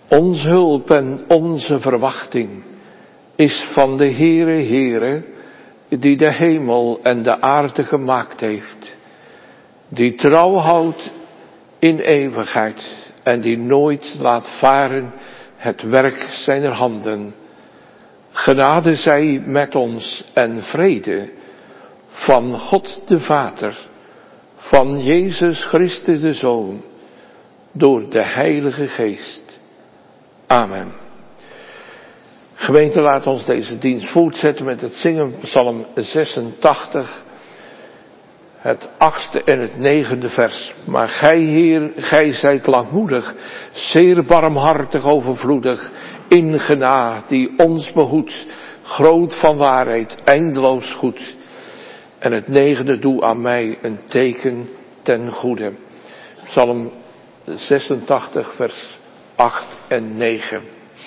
Onze hulp en onze verwachting is van de Heere, die de hemel en de aarde gemaakt heeft. Die trouw houdt in eeuwigheid en die nooit laat varen het werk zijner handen. Genade zij met ons en vrede van God de Vader, van Jezus Christus de Zoon, door de Heilige Geest. Amen. Gemeente, laat ons deze dienst voortzetten met het zingen Psalm 86, het 8e en het 9e vers. Maar gij, Heer, gij zijt langmoedig, zeer barmhartig overvloedig, in genade die ons behoedt, groot van waarheid, eindeloos goed. En het 9e, doe aan mij een teken ten goede. Psalm 86, vers 8 en 9.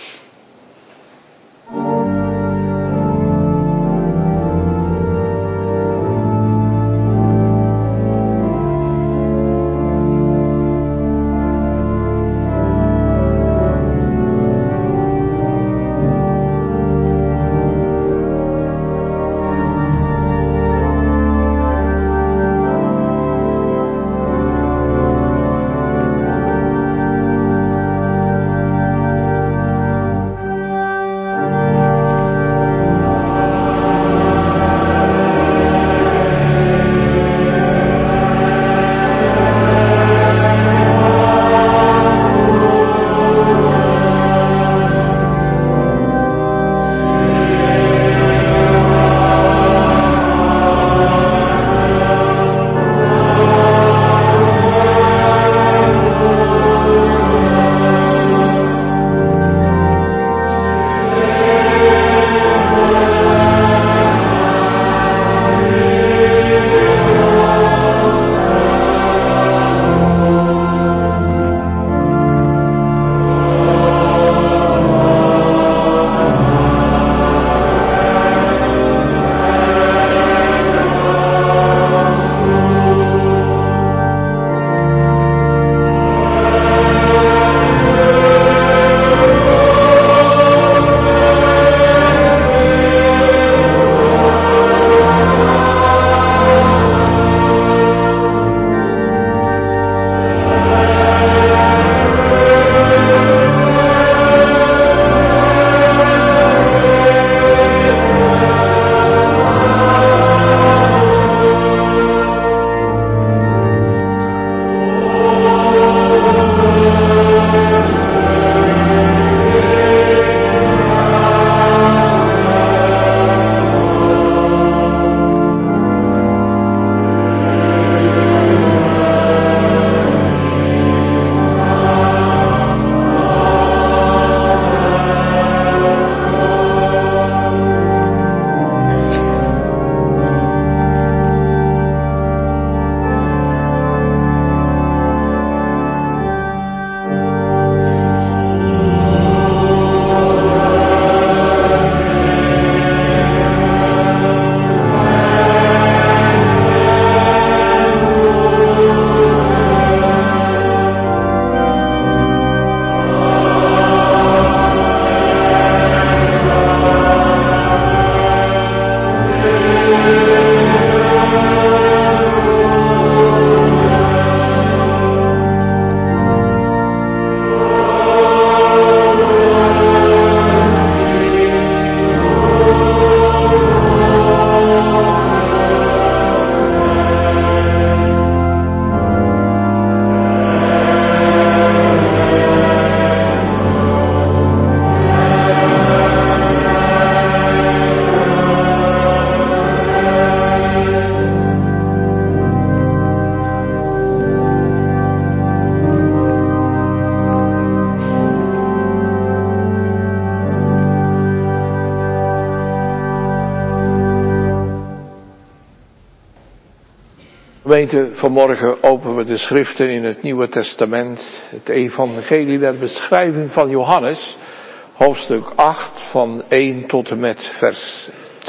Gemeente, vanmorgen openen we de schriften in het Nieuwe Testament. Het evangelie der beschrijving van Johannes. Hoofdstuk 8 van 1 tot en met vers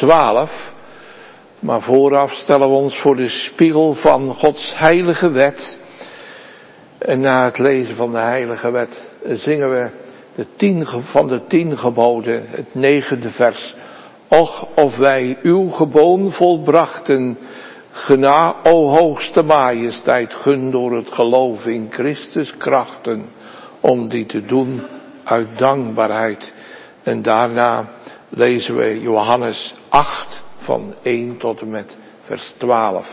12. Maar vooraf stellen we ons voor de spiegel van Gods heilige wet. En na het lezen van de heilige wet zingen we van de 10 geboden, het 9e vers. Och, of wij uw geboon volbrachten, gena, o hoogste majesteit, gun door het geloof in Christus krachten, om die te doen uit dankbaarheid. En daarna lezen we Johannes 8 van 1 tot en met vers 12.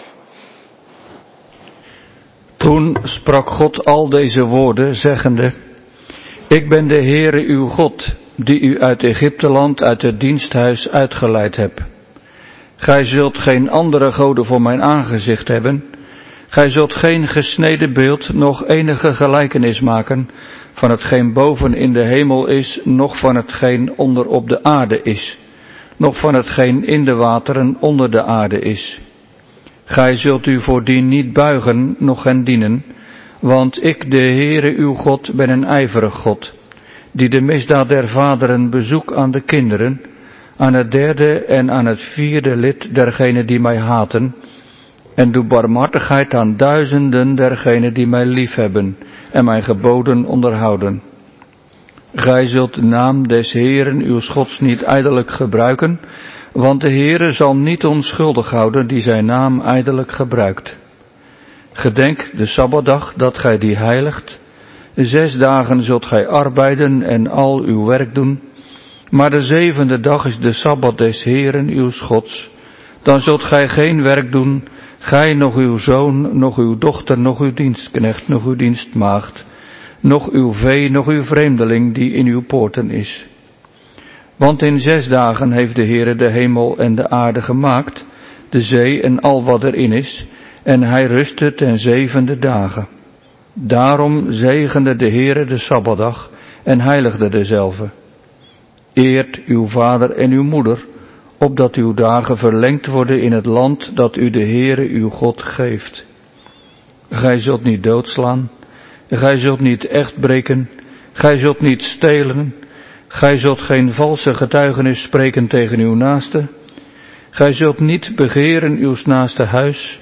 Toen sprak God al deze woorden, zeggende: Ik ben de Heere uw God, die u uit Egypteland, uit het diensthuis uitgeleid heb. Gij zult geen andere goden voor mijn aangezicht hebben. Gij zult geen gesneden beeld, noch enige gelijkenis maken van hetgeen boven in de hemel is, noch van hetgeen onder op de aarde is, noch van hetgeen in de wateren onder de aarde is. Gij zult u voordien niet buigen, noch hen dienen, want ik, de Heere uw God, ben een ijverig God, die de misdaad der vaderen bezoek aan de kinderen, aan het 3e en aan het 4e lid dergenen die mij haten, en doe barmhartigheid aan duizenden dergenen die mij liefhebben en mijn geboden onderhouden. Gij zult de naam des Heeren uws Gods niet ijdelijk gebruiken, want de Heere zal niet onschuldig houden die zijn naam ijdelijk gebruikt. Gedenk de Sabbatdag dat gij die heiligt. 6 dagen zult gij arbeiden en al uw werk doen, maar de 7e dag is de Sabbat des Heeren uws Gods. Dan zult gij geen werk doen, gij, noch uw zoon, noch uw dochter, noch uw dienstknecht, noch uw dienstmaagd, noch uw vee, noch uw vreemdeling die in uw poorten is. Want in 6 dagen heeft de Heere de hemel en de aarde gemaakt, de zee en al wat erin is, en hij rustte ten 7e dagen. Daarom zegende de Heere de Sabbatdag en heiligde dezelve. Eert uw vader en uw moeder, opdat uw dagen verlengd worden in het land dat u de Heere uw God geeft. Gij zult niet doodslaan, gij zult niet echt breken, gij zult niet stelen, gij zult geen valse getuigenis spreken tegen uw naaste, gij zult niet begeren uws naaste huis,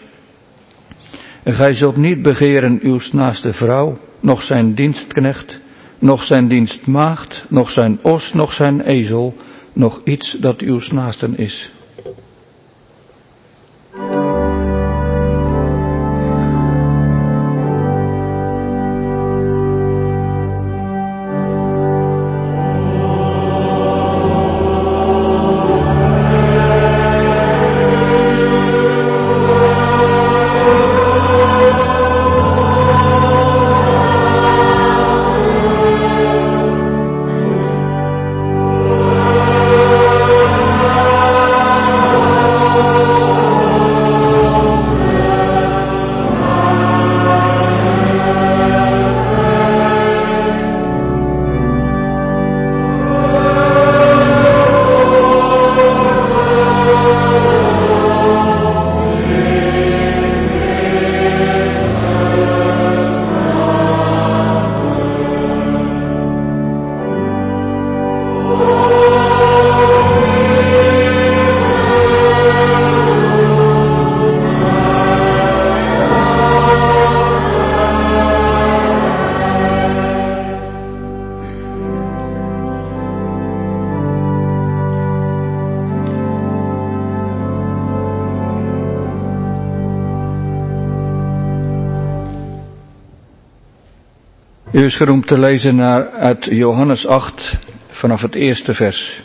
gij zult niet begeren uws naaste vrouw, noch zijn dienstknecht, noch zijn dienstmaagd, noch zijn os, noch zijn ezel, nog iets dat uws naasten is. U is geroemd te lezen uit Johannes 8 vanaf het 1e vers.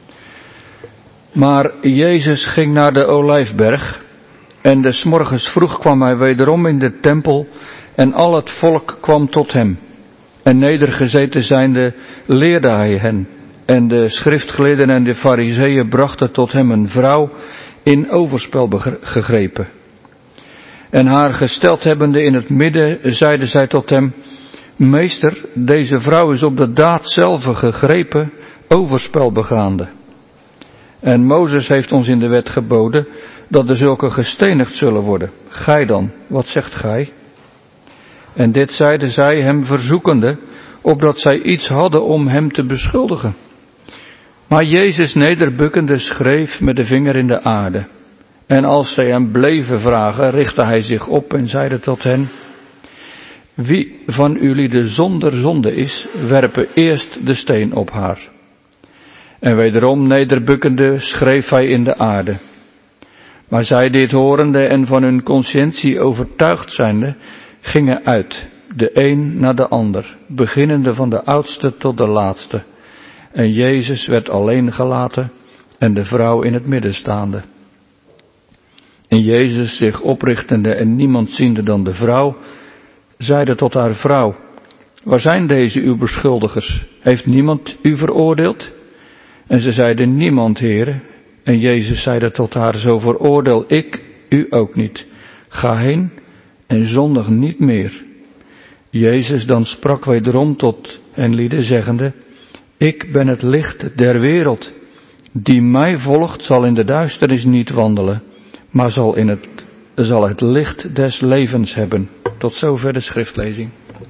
Maar Jezus ging naar de Olijfberg en des morgens vroeg kwam hij wederom in de tempel en al het volk kwam tot hem. En nedergezeten zijnde leerde hij hen. En de schriftgeleerden en de farizeeën brachten tot hem een vrouw in overspel gegrepen. En haar gesteld hebbende in het midden, zeiden zij tot hem: Meester, deze vrouw is op de daad zelf gegrepen, overspel begaande. En Mozes heeft ons in de wet geboden dat er zulke gestenigd zullen worden. Gij dan, wat zegt gij? En dit zeiden zij hem verzoekende, opdat zij iets hadden om hem te beschuldigen. Maar Jezus nederbukkende schreef met de vinger in de aarde. En als zij hem bleven vragen, richtte hij zich op en zeide tot hen: Wie van jullie zonder zonde is, werpe eerst de steen op haar. En wederom nederbukkende schreef hij in de aarde. Maar zij dit horende en van hun consciëntie overtuigd zijnde, gingen uit, de een na de ander, beginnende van de oudste tot de laatste. En Jezus werd alleen gelaten en de vrouw in het midden staande. En Jezus zich oprichtende en niemand ziende dan de vrouw, zeide tot haar: vrouw, waar zijn deze uw beschuldigers? Heeft niemand u veroordeeld? En ze zeide: niemand, Heere. En Jezus zeide tot haar: zo veroordeel ik u ook niet. Ga heen en zondig niet meer. Jezus dan sprak wederom tot hen lieden, zeggende: ik ben het licht der wereld. Die mij volgt zal in de duisternis niet wandelen, maar zal het licht des levens hebben. Tot zover de schriftlezing.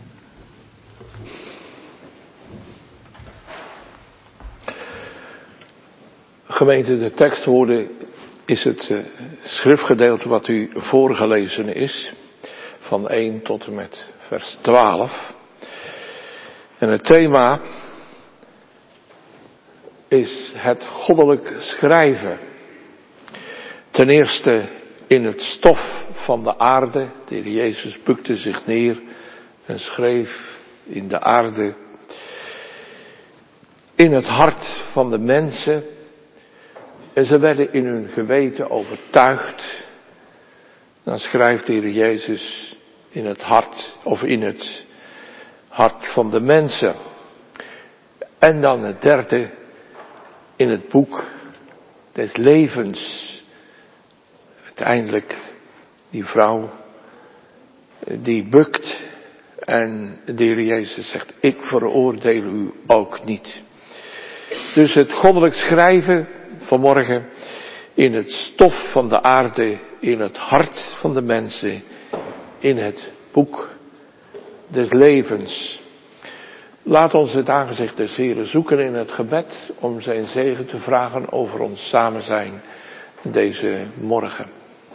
Gemeente, de tekstwoorden is het schriftgedeelte wat u voorgelezen is, van 1 tot en met vers 12. En het thema is het goddelijk schrijven. Ten eerste in het stof van de aarde. De Heer Jezus bukte zich neer en schreef in de aarde. In het hart van de mensen. En ze werden in hun geweten overtuigd. Dan schrijft de Heer Jezus in het hart, of in het hart van de mensen. En dan het derde, in het boek des levens. Uiteindelijk die vrouw die bukt en de Heer Jezus zegt: ik veroordeel u ook niet. Dus het goddelijk schrijven vanmorgen in het stof van de aarde, in het hart van de mensen, in het boek des levens. Laat ons het aangezicht des Heren zoeken in het gebed om zijn zegen te vragen over ons samen zijn deze morgen.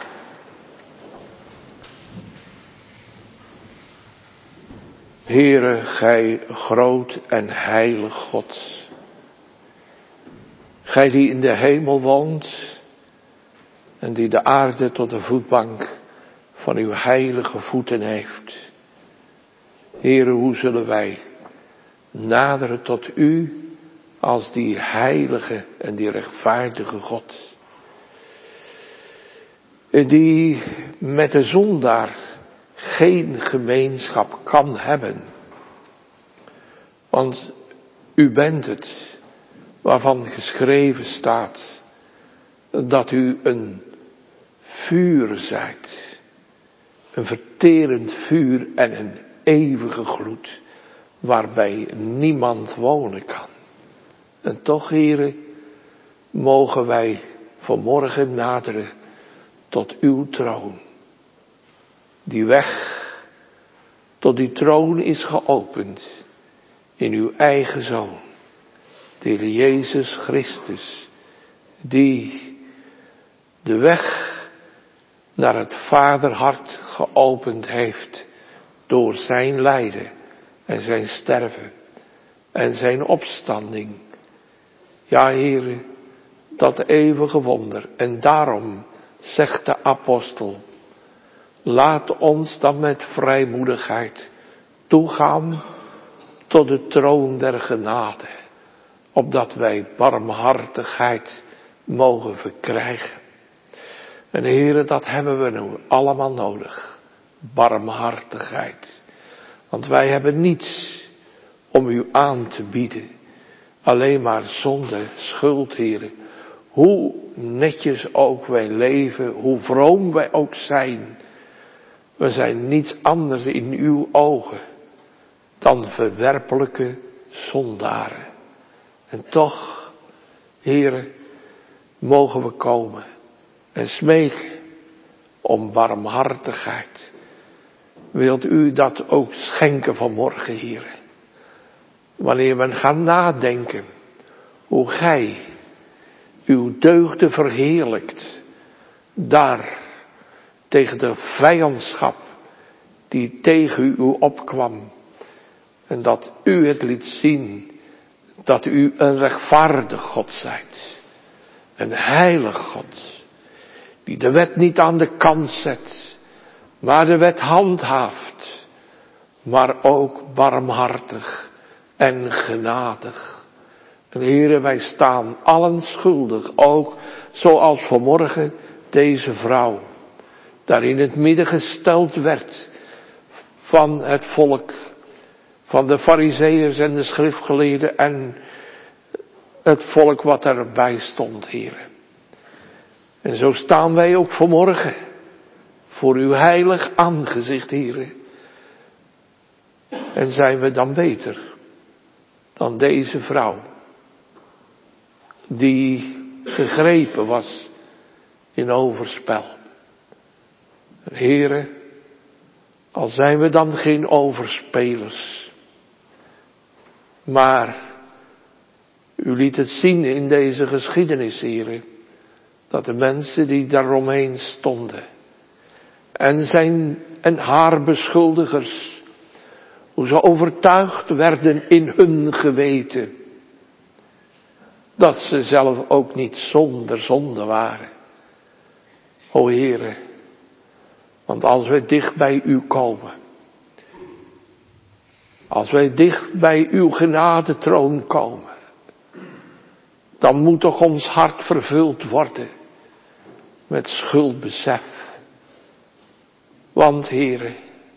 Heere, gij groot en heilig God, gij die in de hemel woont en die de aarde tot de voetbank van uw heilige voeten heeft. Heere, hoe zullen wij naderen tot u als die heilige en die rechtvaardige God, die met de zondaar geen gemeenschap kan hebben. Want u bent het waarvan geschreven staat dat u een vuur zijt, een verterend vuur en een eeuwige gloed, waarbij niemand wonen kan. En toch, Heere, mogen wij vanmorgen naderen tot uw troon. Die weg tot die troon is geopend in uw eigen Zoon, de Heer Jezus Christus, die de weg naar het Vaderhart geopend heeft door zijn lijden en zijn sterven en zijn opstanding. Ja, Heere, dat eeuwige wonder. En daarom zegt de apostel: laat ons dan met vrijmoedigheid toegaan tot de troon der genade, opdat wij barmhartigheid mogen verkrijgen. En Heere, dat hebben we nu allemaal nodig. Barmhartigheid. Want wij hebben niets om u aan te bieden. Alleen maar zonde, schuld, Heere. Hoe netjes ook wij leven, hoe vroom wij ook zijn. We zijn niets anders in uw ogen dan verwerpelijke zondaren. En toch, Heere, mogen we komen en smeken om barmhartigheid. Wilt u dat ook schenken vanmorgen, Heere? Wanneer we gaan nadenken hoe gij uw deugden verheerlijkt, daar tegen de vijandschap die tegen u opkwam. En dat u het liet zien dat u een rechtvaardig God zijt. Een heilig God. Die de wet niet aan de kant zet, maar de wet handhaaft. Maar ook barmhartig en genadig. En Heere, wij staan allen schuldig, ook zoals vanmorgen deze vrouw. Daar in het midden gesteld werd van het volk, van de Farizeeërs en de schriftgeleerden en het volk wat erbij stond, Heere. En zo staan wij ook vanmorgen voor uw heilig aangezicht, Heere. En zijn we dan beter dan deze vrouw, die gegrepen was in overspel. Heere, al zijn we dan geen overspelers, maar u liet het zien in deze geschiedenis, Heere, dat de mensen die daaromheen stonden en haar beschuldigers, hoe ze overtuigd werden in hun geweten, dat ze zelf ook niet zonder zonde waren. O Heere, want als wij dicht bij u komen, als wij dicht bij uw genadetroon komen, dan moet toch ons hart vervuld worden met schuldbesef. Want Heere,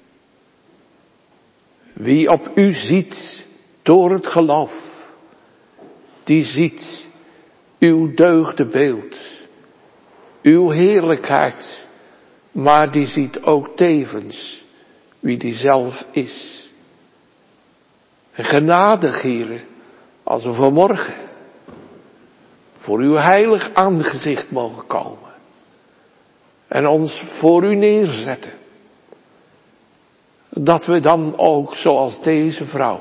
wie op u ziet door het geloof, die ziet uw deugdenbeeld, uw heerlijkheid, maar die ziet ook tevens wie die zelf is. En genadig, Heere, als we vanmorgen voor uw heilig aangezicht mogen komen en ons voor u neerzetten, dat we dan ook, zoals deze vrouw,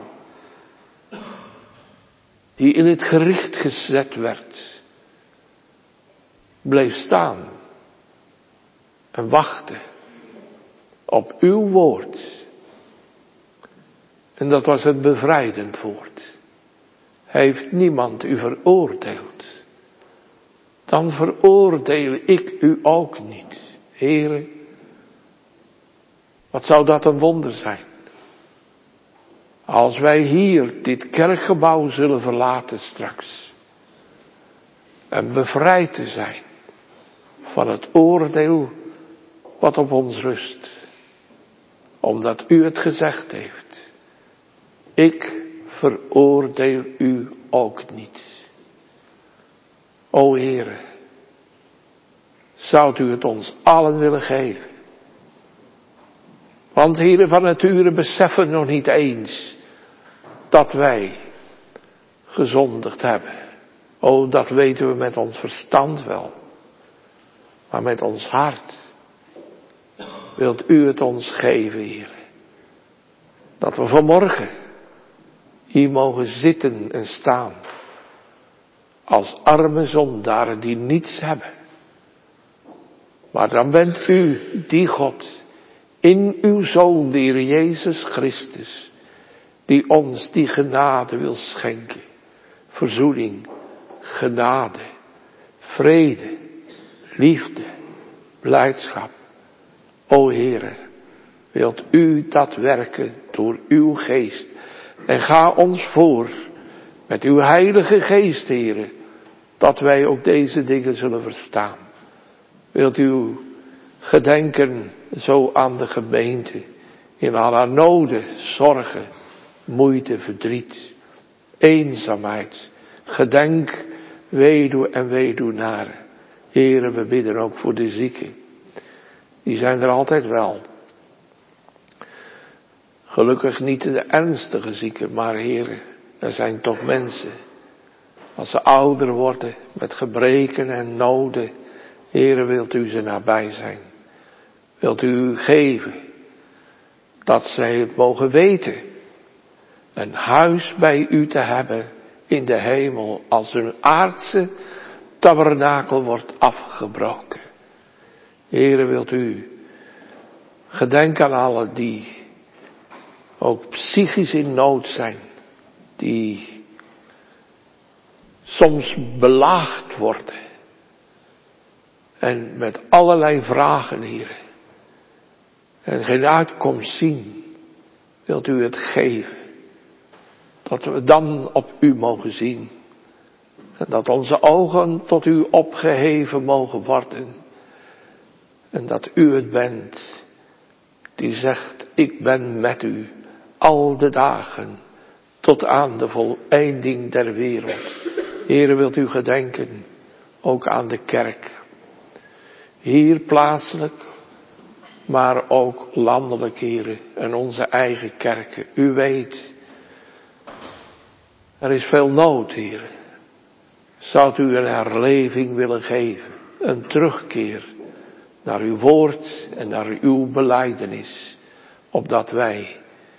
die in het gericht gezet werd, bleef staan en wachten op uw woord. En dat was het bevrijdend woord. Heeft niemand u veroordeeld, dan veroordeel ik u ook niet. Heere, wat zou dat een wonder zijn, als wij hier dit kerkgebouw zullen verlaten straks. En bevrijd te zijn van het oordeel wat op ons rust. Omdat u het gezegd heeft. Ik veroordeel u ook niet. O Heere, zou u het ons allen willen geven? Want Heere, van nature beseffen nog niet eens dat wij gezondigd hebben. O, dat weten we met ons verstand wel. Maar met ons hart wilt u het ons geven, Heere. Dat we vanmorgen hier mogen zitten en staan. Als arme zondaren die niets hebben. Maar dan bent u die God in uw Zoon, de Heer Jezus Christus, die ons die genade wil schenken. Verzoening, genade, vrede, liefde, blijdschap. O Heere, wilt u dat werken door uw geest. En ga ons voor met uw heilige geest, Heere, dat wij ook deze dingen zullen verstaan. Wilt u gedenken zo aan de gemeente in al haar noden, zorgen, moeite, verdriet, eenzaamheid. Gedenk weduwe en weduwnaren. Heere, we bidden ook voor de zieken. Die zijn er altijd wel. Gelukkig niet de ernstige zieken, maar Heere, er zijn toch mensen. Als ze ouder worden met gebreken en noden. Heere, wilt u ze nabij zijn. Wilt u geven dat zij het mogen weten. Een huis bij u te hebben in de hemel als hun aardse tabernakel wordt afgebroken. Heere, wilt u Gedenk aan allen die ook psychisch in nood zijn. Die soms belaagd worden. En met allerlei vragen, Heer. En geen uitkomst zien. Wilt u het geven. Dat we dan op u mogen zien. En dat onze ogen tot u opgeheven mogen worden. En dat u het bent die zegt, ik ben met u al de dagen tot aan de voleinding der wereld. Heere, wilt u gedenken ook aan de kerk. Hier plaatselijk, maar ook landelijk, Heere, en onze eigen kerken. U weet, er is veel nood, Heere. Zou u een herleving willen geven, een terugkeer naar uw woord en naar uw belijdenis, opdat wij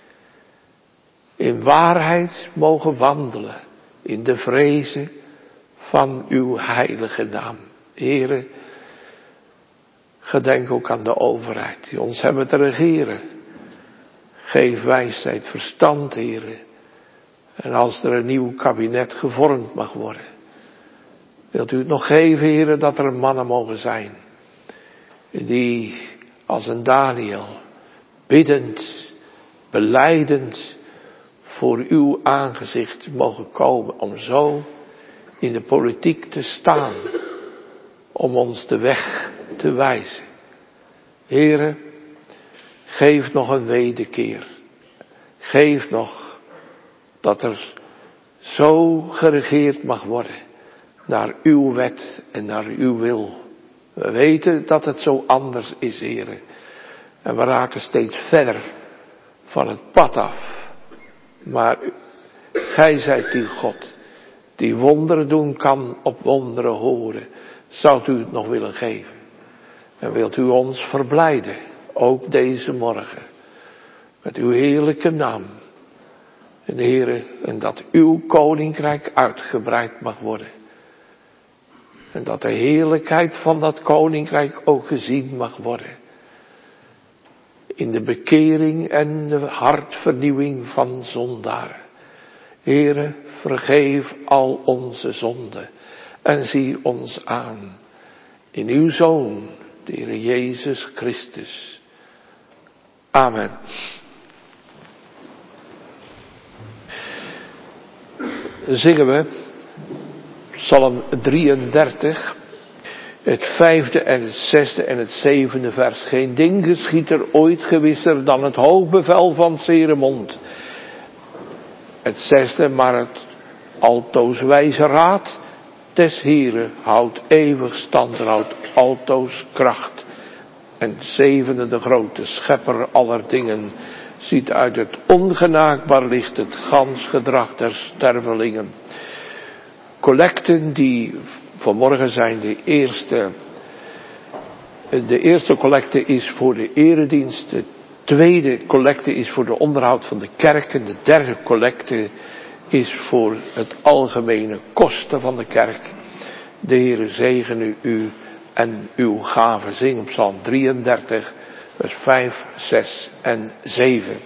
in waarheid mogen wandelen in de vrezen van uw heilige naam. Heere, gedenk ook aan de overheid die ons hebben te regeren. Geef wijsheid, verstand, Heere. En als er een nieuw kabinet gevormd mag worden, wilt u het nog geven, Heere, dat er mannen mogen zijn die als een Daniel biddend, belijdend voor uw aangezicht mogen komen om zo in de politiek te staan, om ons de weg te wijzen. Heere, geef nog een wederkeer. Geef nog dat er zo geregeerd mag worden naar uw wet en naar uw wil. We weten dat het zo anders is, Heere. En we raken steeds verder van het pad af. Maar gij zijt die God die wonderen doen kan op wonderen horen. Zou u het nog willen geven? En wilt u ons verblijden, ook deze morgen, met uw heerlijke naam. En Heere, en dat uw koninkrijk uitgebreid mag worden. En dat de heerlijkheid van dat koninkrijk ook gezien mag worden. In de bekering en de hartvernieuwing van zondaren. Heere, vergeef al onze zonden. En zie ons aan. In uw Zoon, de Heer Jezus Christus. Amen. Zingen we Psalm 33, het 5e en het 6e en het 7e vers. Geen ding geschiedt er ooit gewisser dan het hoogbevel van Ceremond. Het 6e, maar het altoos wijze raad des Heeren houdt eeuwig stand, houdt altoos kracht. En 7e, de grote schepper aller dingen, ziet uit het ongenaakbaar licht het gans gedrag der stervelingen. Collecten die vanmorgen zijn de eerste collecte is voor de eredienst, de tweede collecte is voor de onderhoud van de kerken, de derde collecte is voor het algemene kosten van de kerk. De Heere zegene u en uw gave. Zing op Psalm 33, vers 5, 6 en 7.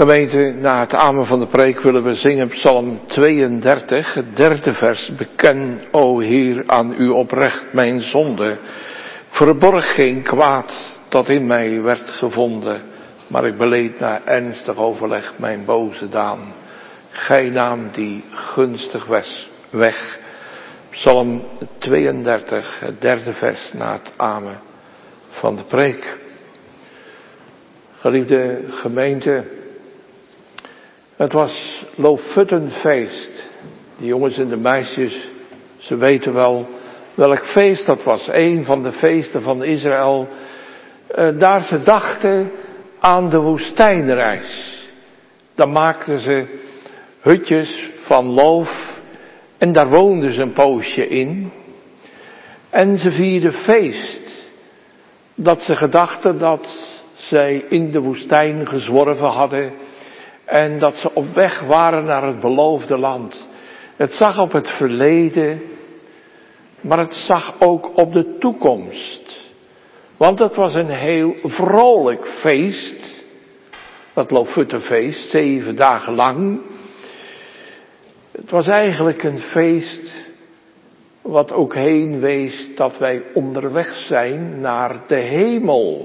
Gemeente, na het amen van de preek willen we zingen Psalm 32, het 3e vers. Beken, o Heer, aan u oprecht mijn zonde. Verborg geen kwaad dat in mij werd gevonden, maar ik beleed na ernstig overleg mijn boze daan. Gij naam die gunstig weg. Psalm 32, het 3e vers na het amen van de preek. Geliefde gemeente, het was Loofhuttenfeest. De jongens en de meisjes, ze weten wel welk feest dat was. Een van de feesten van Israël. Daar ze dachten aan de woestijnreis. Dan maakten ze hutjes van loof en daar woonden ze een poosje in. En ze vierden feest. Dat ze gedachten dat zij in de woestijn gezworven hadden. En dat ze op weg waren naar het beloofde land. Het zag op het verleden, maar het zag ook op de toekomst. Want het was een heel vrolijk feest. Dat Loofhuttenfeest, 7 dagen lang. Het was eigenlijk een feest wat ook heen wees dat wij onderweg zijn naar de hemel.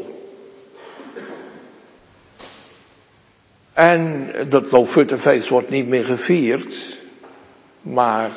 En dat Loofhuttenfeest wordt niet meer gevierd, maar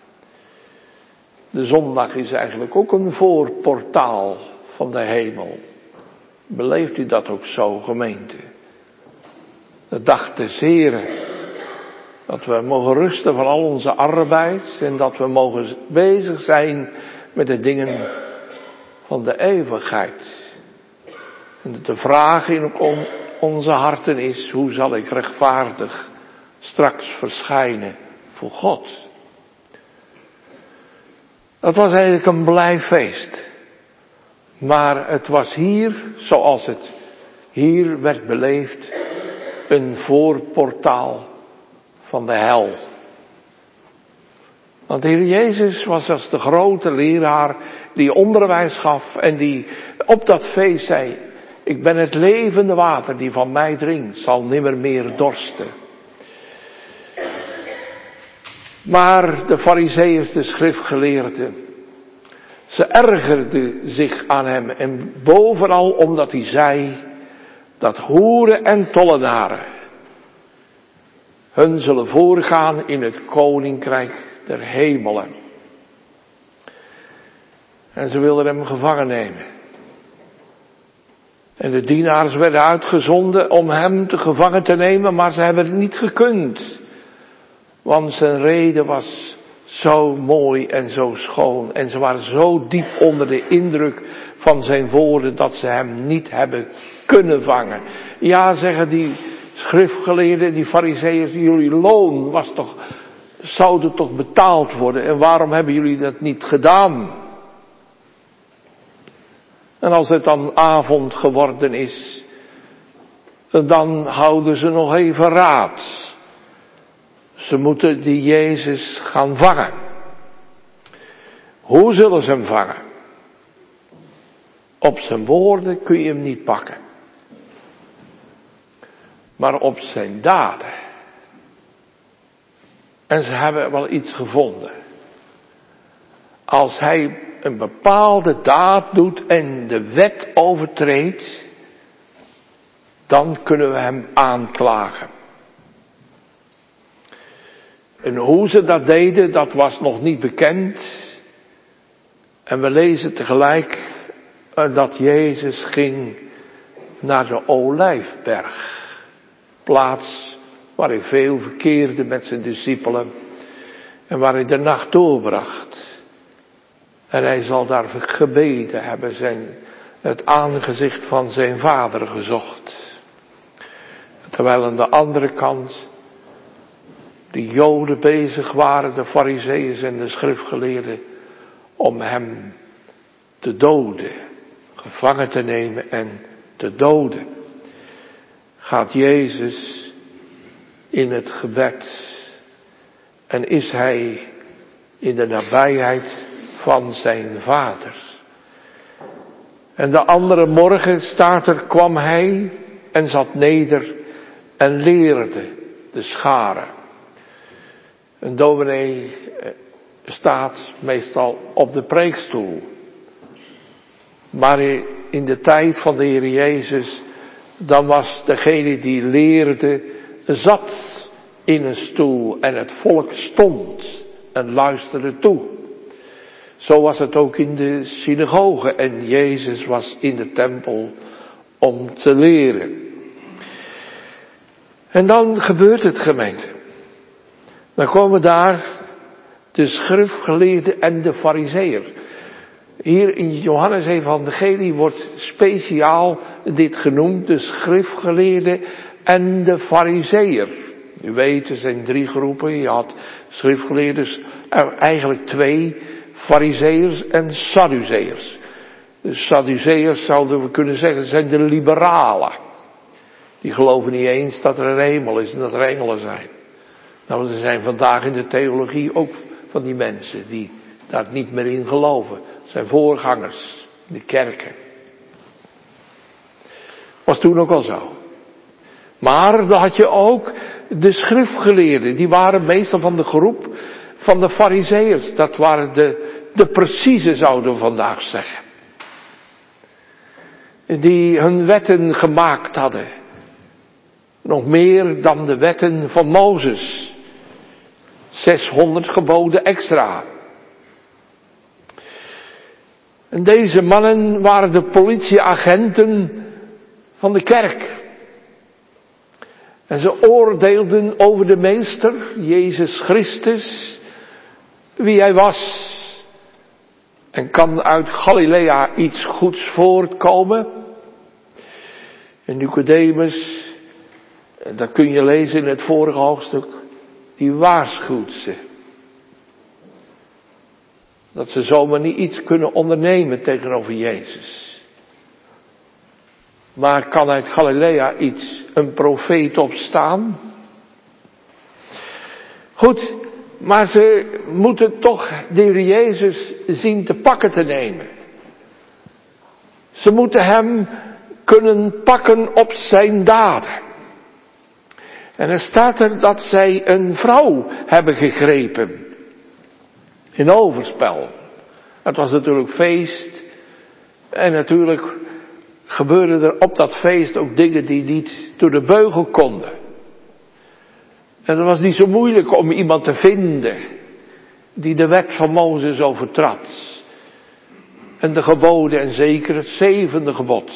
de zondag is eigenlijk ook een voorportaal van de hemel. Beleeft u dat ook zo, gemeente? De dag des Heren, dat we mogen rusten van al onze arbeid en dat we mogen bezig zijn met de dingen van de eeuwigheid. En de vraag in onze harten is, hoe zal ik rechtvaardig straks verschijnen voor God? Dat was eigenlijk een blij feest. Maar het was hier, zoals het hier werd beleefd, een voorportaal van de hel. Want de Heer Jezus was als de grote leraar die onderwijs gaf en die op dat feest zei: ik ben het levende water die van mij drinkt, zal nimmer meer dorsten. Maar de Farizeeërs, de schriftgeleerden, ze ergerden zich aan hem en bovenal omdat hij zei dat hoeren en tollenaren hun zullen voorgaan in het koninkrijk der hemelen. En ze wilden hem gevangen nemen. En de dienaars werden uitgezonden om hem gevangen te nemen, maar ze hebben het niet gekund. Want zijn reden was zo mooi en zo schoon. En ze waren zo diep onder de indruk van zijn woorden dat ze hem niet hebben kunnen vangen. Ja, zeggen die schriftgeleerden, die farizeeërs, jullie loon zou toch betaald worden. En waarom hebben jullie dat niet gedaan? En als het dan avond geworden is, dan houden ze nog even raad. Ze moeten die Jezus gaan vangen. Hoe zullen ze hem vangen? Op zijn woorden kun je hem niet pakken. Maar op zijn daden. En ze hebben wel iets gevonden. Als hij een bepaalde daad doet en de wet overtreedt, dan kunnen we hem aanklagen. En hoe ze dat deden, dat was nog niet bekend. En we lezen tegelijk dat Jezus ging naar de Olijfberg. Plaats waar hij veel verkeerde met zijn discipelen. En waar hij de nacht doorbracht. En hij zal daar gebeden hebben, het aangezicht van zijn vader gezocht. Terwijl aan de andere kant de Joden bezig waren, de Farizeeërs en de schriftgeleerden, om hem te doden, gevangen te nemen en te doden. Gaat Jezus in het gebed en is hij in de nabijheid van zijn vader. En de andere morgen kwam hij en zat neder en leerde de scharen. Een dominee staat meestal op de preekstoel. Maar in de tijd van de Heer Jezus, dan was degene die leerde, zat in een stoel en het volk stond en luisterde toe. Zo was het ook in de synagoge en Jezus was in de tempel om te leren. En dan gebeurt het, gemeente. Dan komen daar de schriftgeleerden en de farizeeër. Hier in Johannes Evangelie wordt speciaal dit genoemd, de schriftgeleerden en de farizeeër. U weet, er zijn 3 groepen. Je had schriftgeleerders, eigenlijk 2, farizeeërs en sadduceërs. De sadduceërs zouden we kunnen zeggen, zijn de liberalen. Die geloven niet eens dat er een hemel is en dat er engelen zijn. Nou, er zijn vandaag in de theologie ook van die mensen die daar niet meer in geloven. Dat zijn voorgangers in de kerken. Was toen ook al zo. Maar dan had je ook de schriftgeleerden. Die waren meestal van de groep van de farizeeërs. Dat waren de precieze, zouden we vandaag zeggen. Die hun wetten gemaakt hadden. Nog meer dan de wetten van Mozes. 600 geboden extra. En deze mannen waren de politieagenten van de kerk. En ze oordeelden over de meester, Jezus Christus, wie hij was. En kan uit Galilea iets goeds voortkomen? En Nicodemus, dat kun je lezen in het vorige hoofdstuk, die waarschuwt ze. Dat ze zomaar niet iets kunnen ondernemen tegenover Jezus. Maar kan uit Galilea een profeet opstaan? Goed, maar ze moeten toch de Heer Jezus zien te pakken te nemen. Ze moeten hem kunnen pakken op zijn daden. En er staat er dat zij een vrouw hebben gegrepen. In overspel. Het was natuurlijk feest. En natuurlijk gebeurden er op dat feest ook dingen die niet door de beugel konden. En het was niet zo moeilijk om iemand te vinden die de wet van Mozes overtrad. En de geboden en zeker het 7e gebod.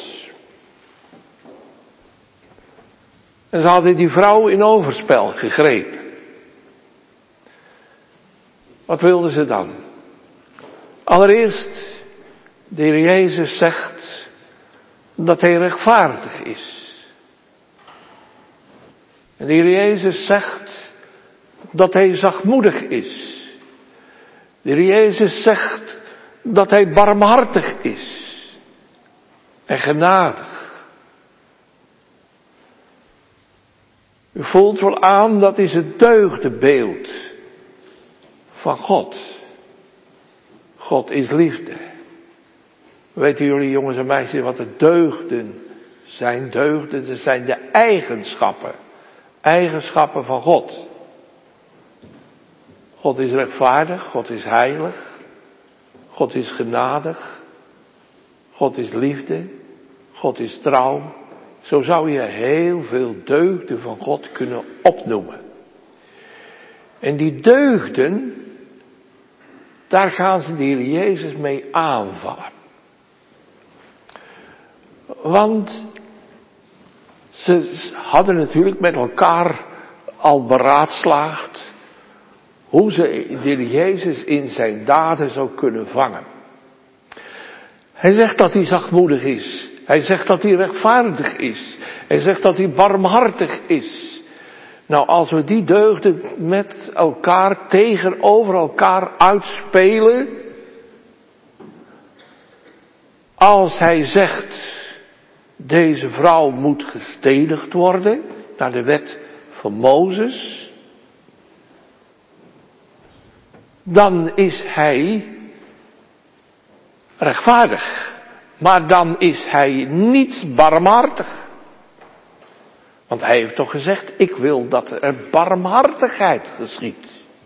En ze hadden die vrouw in overspel gegrepen. Wat wilden ze dan? Allereerst, de Heer Jezus zegt dat hij rechtvaardig is. En de Heer Jezus zegt dat hij zachtmoedig is. De Heer Jezus zegt dat hij barmhartig is. En genadig. U voelt wel aan, dat is het deugdenbeeld van God. God is liefde. Weten jullie, jongens en meisjes, wat de deugden zijn? Deugden, dat zijn de eigenschappen. Eigenschappen van God. God is rechtvaardig, God is heilig. God is genadig. God is liefde. God is trouw. Zo zou je heel veel deugden van God kunnen opnoemen. En die deugden, daar gaan ze de Heer Jezus mee aanvallen. Want ze hadden natuurlijk met elkaar al beraadslaagd hoe ze de Heer Jezus in zijn daden zou kunnen vangen. Hij zegt dat hij zachtmoedig is. Hij zegt dat hij rechtvaardig is. Hij zegt dat hij barmhartig is. Nou, als we die deugden met elkaar, tegenover elkaar uitspelen. Als hij zegt, deze vrouw moet gestenigd worden, naar de wet van Mozes. Dan is hij rechtvaardig. Maar dan is hij niet barmhartig. Want hij heeft toch gezegd, ik wil dat er barmhartigheid geschiet.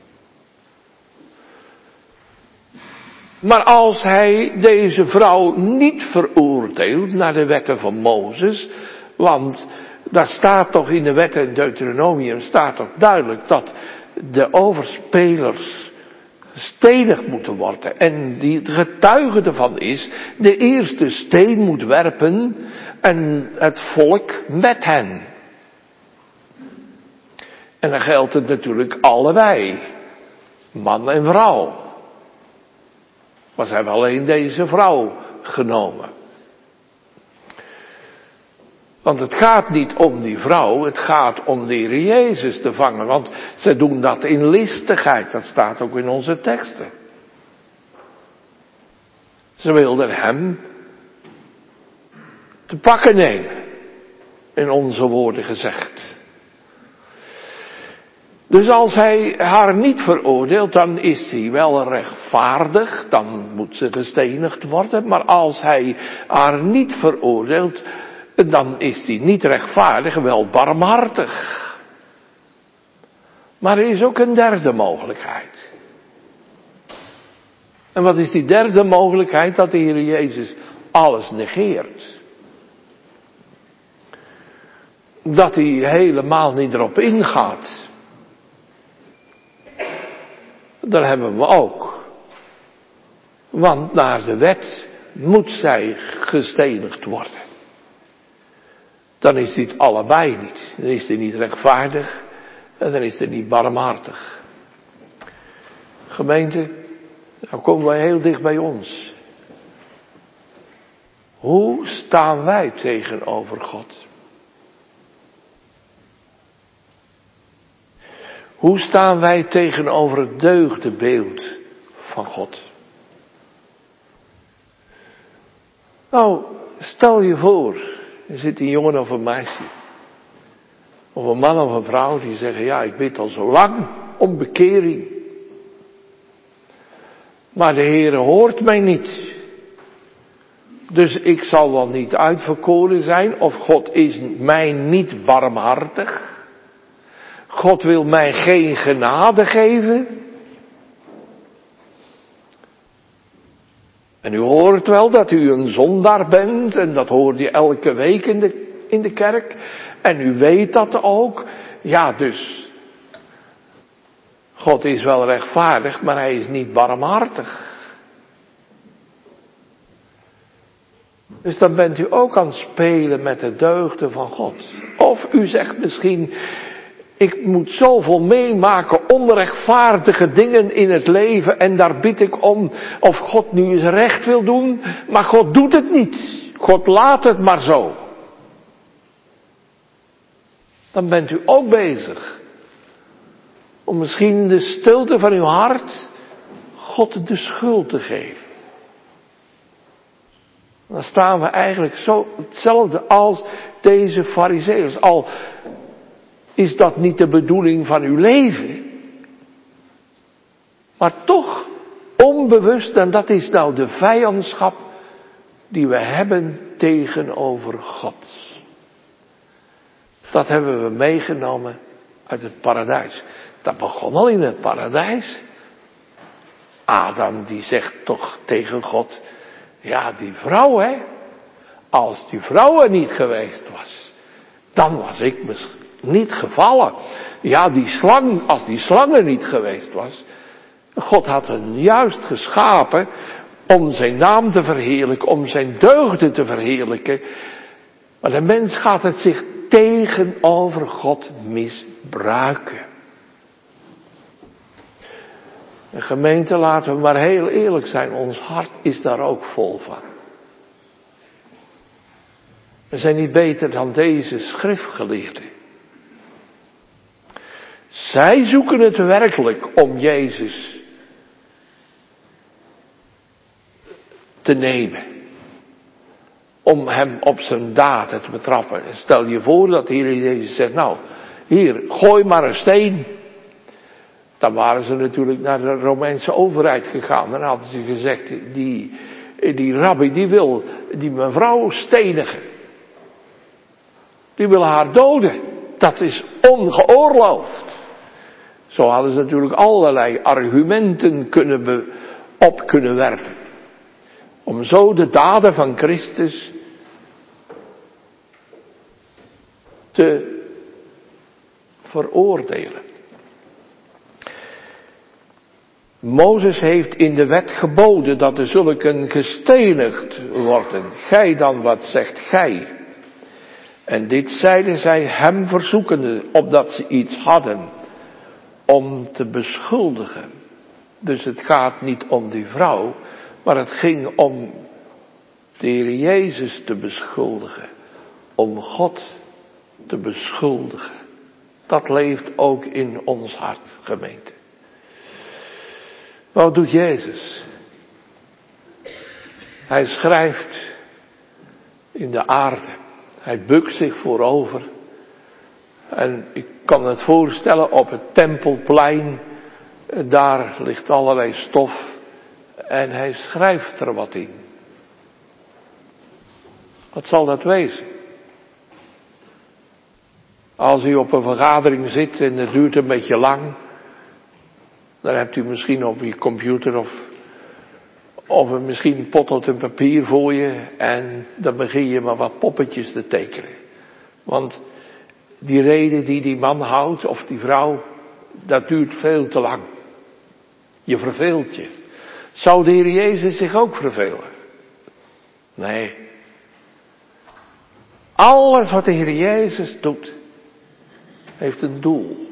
Maar als hij deze vrouw niet veroordeelt naar de wetten van Mozes, want daar staat toch in de wetten in Deuteronomium, staat toch duidelijk dat de overspelers gestenigd moeten worden. En die het getuige ervan is, de eerste steen moet werpen en het volk met hen. En dan geldt het natuurlijk allebei, man en vrouw. Maar ze hebben alleen deze vrouw genomen. Want het gaat niet om die vrouw, het gaat om de Heer Jezus te vangen. Want ze doen dat in listigheid, dat staat ook in onze teksten. Ze wilden hem te pakken nemen, in onze woorden gezegd. Dus als hij haar niet veroordeelt, dan is hij wel rechtvaardig, dan moet ze gestenigd worden. Maar als hij haar niet veroordeelt, dan is hij niet rechtvaardig, wel barmhartig. Maar er is ook een derde mogelijkheid. En wat is die derde mogelijkheid? Dat de Heer Jezus alles negeert. Dat hij helemaal niet erop ingaat. Dat hebben we ook. Want naar de wet moet zij gestenigd worden. Dan is dit allebei niet. Dan is hij niet rechtvaardig en dan is hij niet barmhartig. Gemeente, nou komen wij heel dicht bij ons. Hoe staan wij tegenover God? Hoe staan wij tegenover het deugdenbeeld van God? Nou, stel je voor, er zit een jongen of een meisje, of een man of een vrouw die zeggen, ja, ik bid al zo lang om bekering. Maar de Heere hoort mij niet. Dus ik zal wel niet uitverkoren zijn, of God is mij niet barmhartig. God wil mij geen genade geven. En u hoort wel dat u een zondaar bent. En dat hoort je elke week in de kerk. En u weet dat ook. Ja, dus. God is wel rechtvaardig, maar hij is niet barmhartig. Dus dan bent u ook aan het spelen met de deugden van God. Of u zegt misschien, ik moet zoveel meemaken, onrechtvaardige dingen in het leven en daar bid ik om of God nu eens recht wil doen, maar God doet het niet. God laat het maar zo. Dan bent u ook bezig om misschien in de stilte van uw hart God de schuld te geven. Dan staan we eigenlijk zo hetzelfde als deze farizeeërs. Al is dat niet de bedoeling van uw leven. Maar toch onbewust, en dat is nou de vijandschap die we hebben tegenover God. Dat hebben we meegenomen uit het paradijs. Dat begon al in het paradijs. Adam die zegt toch tegen God, ja die vrouw hè, als die vrouw er niet geweest was, dan was ik misschien niet gevallen. Ja, die slang, als die slang er niet geweest was. God had hem juist geschapen om zijn naam te verheerlijken, om zijn deugden te verheerlijken. Maar de mens gaat het zich tegenover God misbruiken. De gemeente, laten we maar heel eerlijk zijn, ons hart is daar ook vol van. We zijn niet beter dan deze schriftgeleerden. Zij zoeken het werkelijk om Jezus te nemen. Om hem op zijn daden te betrappen. En stel je voor dat de Heer Jezus zegt, nou, hier, gooi maar een steen. Dan waren ze natuurlijk naar de Romeinse overheid gegaan. Dan hadden ze gezegd, die rabbi die wil die mevrouw stenigen. Die wil haar doden. Dat is ongeoorloofd. Zo hadden ze natuurlijk allerlei argumenten op kunnen werpen. Om zo de daden van Christus te veroordelen. Mozes heeft in de wet geboden dat er zulken gestenigd worden. Gij dan, wat zegt gij? En dit zeiden zij hem verzoekende, opdat ze iets hadden om te beschuldigen. Dus het gaat niet om die vrouw, maar het ging om de Heer Jezus te beschuldigen. Om God te beschuldigen. Dat leeft ook in ons hart, gemeente. Wat doet Jezus? Hij schrijft in de aarde. Hij bukt zich voorover. En ik kan het voorstellen op het Tempelplein. Daar ligt allerlei stof. En hij schrijft er wat in. Wat zal dat wezen? Als u op een vergadering zit en het duurt een beetje lang. Dan hebt u misschien op uw computer of misschien pottelt een papier voor je. En dan begin je maar wat poppetjes te tekenen. Want die reden die man houdt of die vrouw, dat duurt veel te lang. Je verveelt je. Zou de Heer Jezus zich ook vervelen? Nee. Alles wat de Heer Jezus doet, heeft een doel.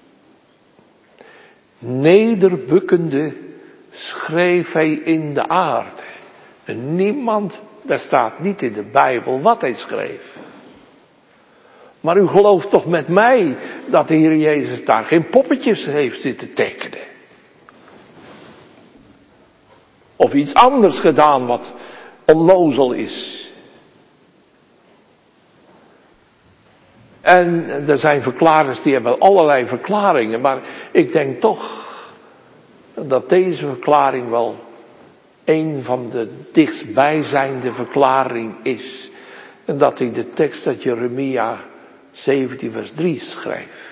Nederbukkende schreef hij in de aarde. En niemand, daar staat niet in de Bijbel wat hij schreef. Maar u gelooft toch met mij dat de Heer Jezus daar geen poppetjes heeft zitten tekenen. Of iets anders gedaan wat onnozel is. En er zijn verklaarders die hebben allerlei verklaringen. Maar ik denk toch dat deze verklaring wel een van de dichtstbijzijnde verklaring is. En dat hij de tekst uit Jeremia 17 vers 3 schrijft.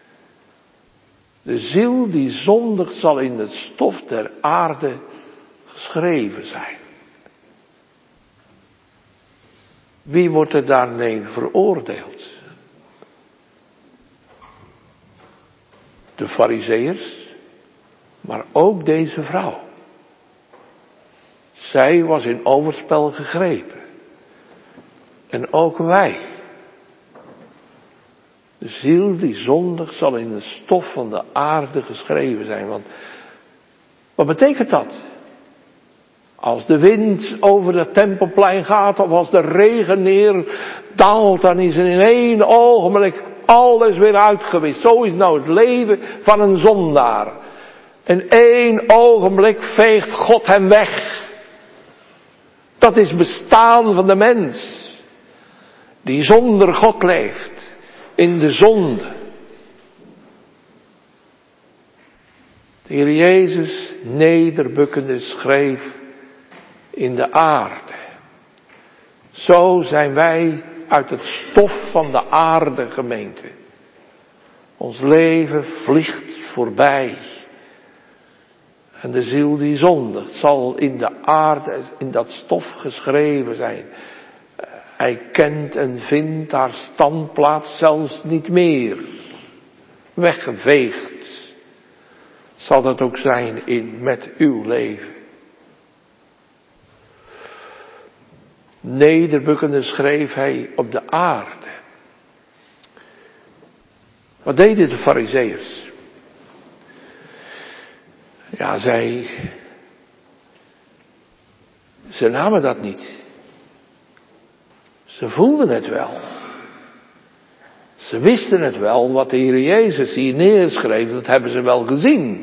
De ziel die zondigt zal in het stof der aarde geschreven zijn. Wie wordt er daarmee veroordeeld? De Farizeeërs, maar ook deze vrouw. Zij was in overspel gegrepen. En ook wij. De ziel die zondigt zal in het stof van de aarde geschreven zijn. Want wat betekent dat? Als de wind over het Tempelplein gaat of als de regen neerdaalt, dan is er in één ogenblik alles weer uitgewist. Zo is nou het leven van een zondaar. In één ogenblik veegt God hem weg. Dat is bestaan van de mens. Die zonder God leeft. In de zonde. De Heer Jezus nederbukkende schreef in de aarde. Zo zijn wij uit het stof van de aarde, gemeente. Ons leven vliegt voorbij. En de ziel die zondigt zal in de aarde, in dat stof geschreven zijn. Hij kent en vindt haar standplaats zelfs niet meer. Weggeveegd. Zal dat ook zijn met uw leven. Nederbukkende schreef hij op de aarde. Wat deden de Farizeeërs? Ja, ze namen dat niet. Ze voelden het wel. Ze wisten het wel, wat de Heer Jezus hier neerschreef, dat hebben ze wel gezien.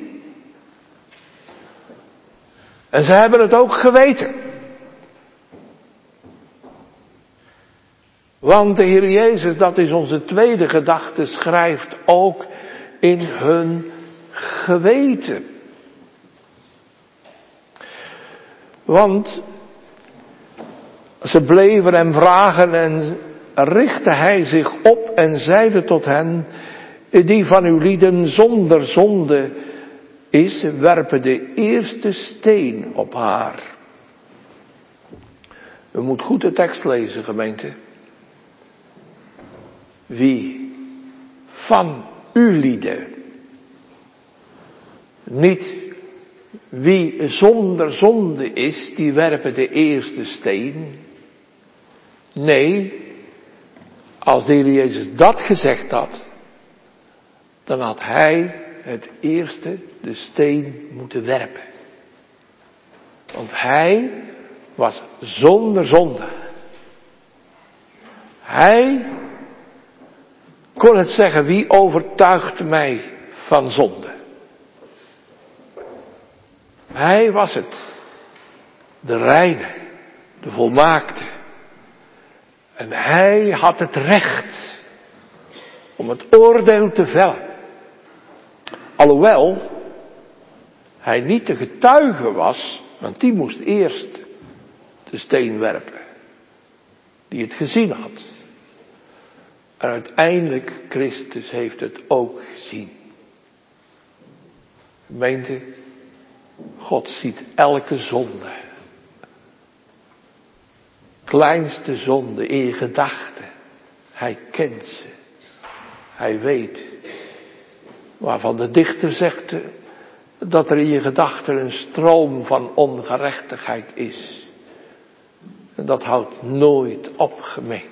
En ze hebben het ook geweten. Want de Heer Jezus, dat is onze tweede gedachte, schrijft ook in hun geweten. Want ze bleven hem vragen en richtte hij zich op en zeide tot hen, die van uw lieden zonder zonde is, werpen de eerste steen op haar. U moet goed de tekst lezen, gemeente. Wie van uw lieden, niet wie zonder zonde is, die werpen de eerste steen. Nee, als de Heer Jezus dat gezegd had, dan had hij het eerste de steen moeten werpen. Want hij was zonder zonde. Hij kon het zeggen, wie overtuigt mij van zonde? Hij was het, de reine, de volmaakte. En hij had het recht om het oordeel te vellen. Alhoewel hij niet de getuige was, want die moest eerst de steen werpen, die het gezien had. En uiteindelijk, Christus heeft het ook gezien. Gemeente, God ziet elke zonde. Kleinste zonde in je gedachten. Hij kent ze. Hij weet. Waarvan de dichter zegt dat er in je gedachten een stroom van ongerechtigheid is. En dat houdt nooit op, gemeente.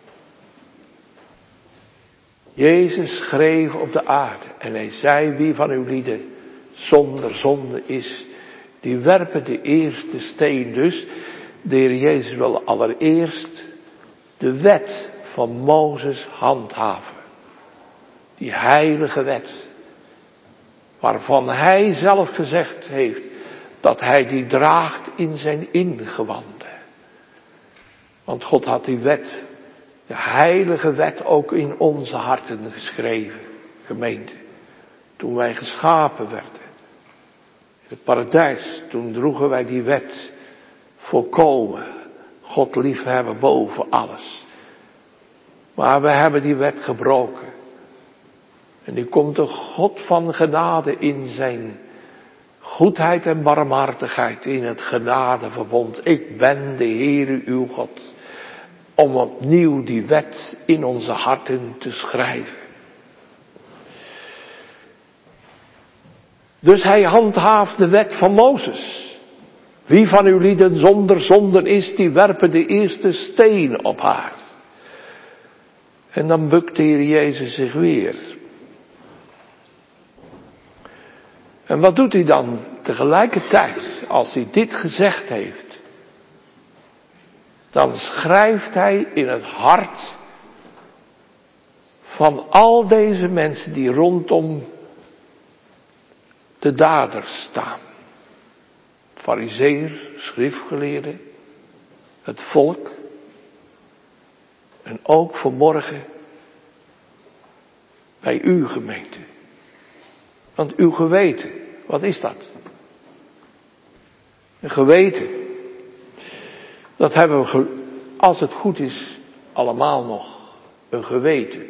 Jezus schreef op de aarde en hij zei, wie van uw lieden zonder zonde is, die werpen de eerste steen. Dus de Heer Jezus wil allereerst de wet van Mozes handhaven. Die heilige wet. Waarvan hij zelf gezegd heeft dat hij die draagt in zijn ingewanden. Want God had die wet, de heilige wet, ook in onze harten geschreven, gemeente. Toen wij geschapen werden. In het paradijs, toen droegen wij die wet volkomen. God liefhebben boven alles. Maar we hebben die wet gebroken. En nu komt de God van genade in zijn goedheid en barmhartigheid in het genadeverbond. Ik ben de Heere uw God. Om opnieuw die wet in onze harten te schrijven. Dus hij handhaaft de wet van Mozes. Wie van uw lieden zonder zonden is, die werpen de eerste steen op haar. En dan bukt de Heer Jezus zich weer. En wat doet hij dan tegelijkertijd, als hij dit gezegd heeft? Dan schrijft hij in het hart van al deze mensen die rondom de daders staan. Farizeeër, schriftgeleerden, het volk. En ook vanmorgen bij uw gemeente. Want uw geweten, wat is dat? Een geweten. Dat hebben we, als het goed is, allemaal nog. Een geweten.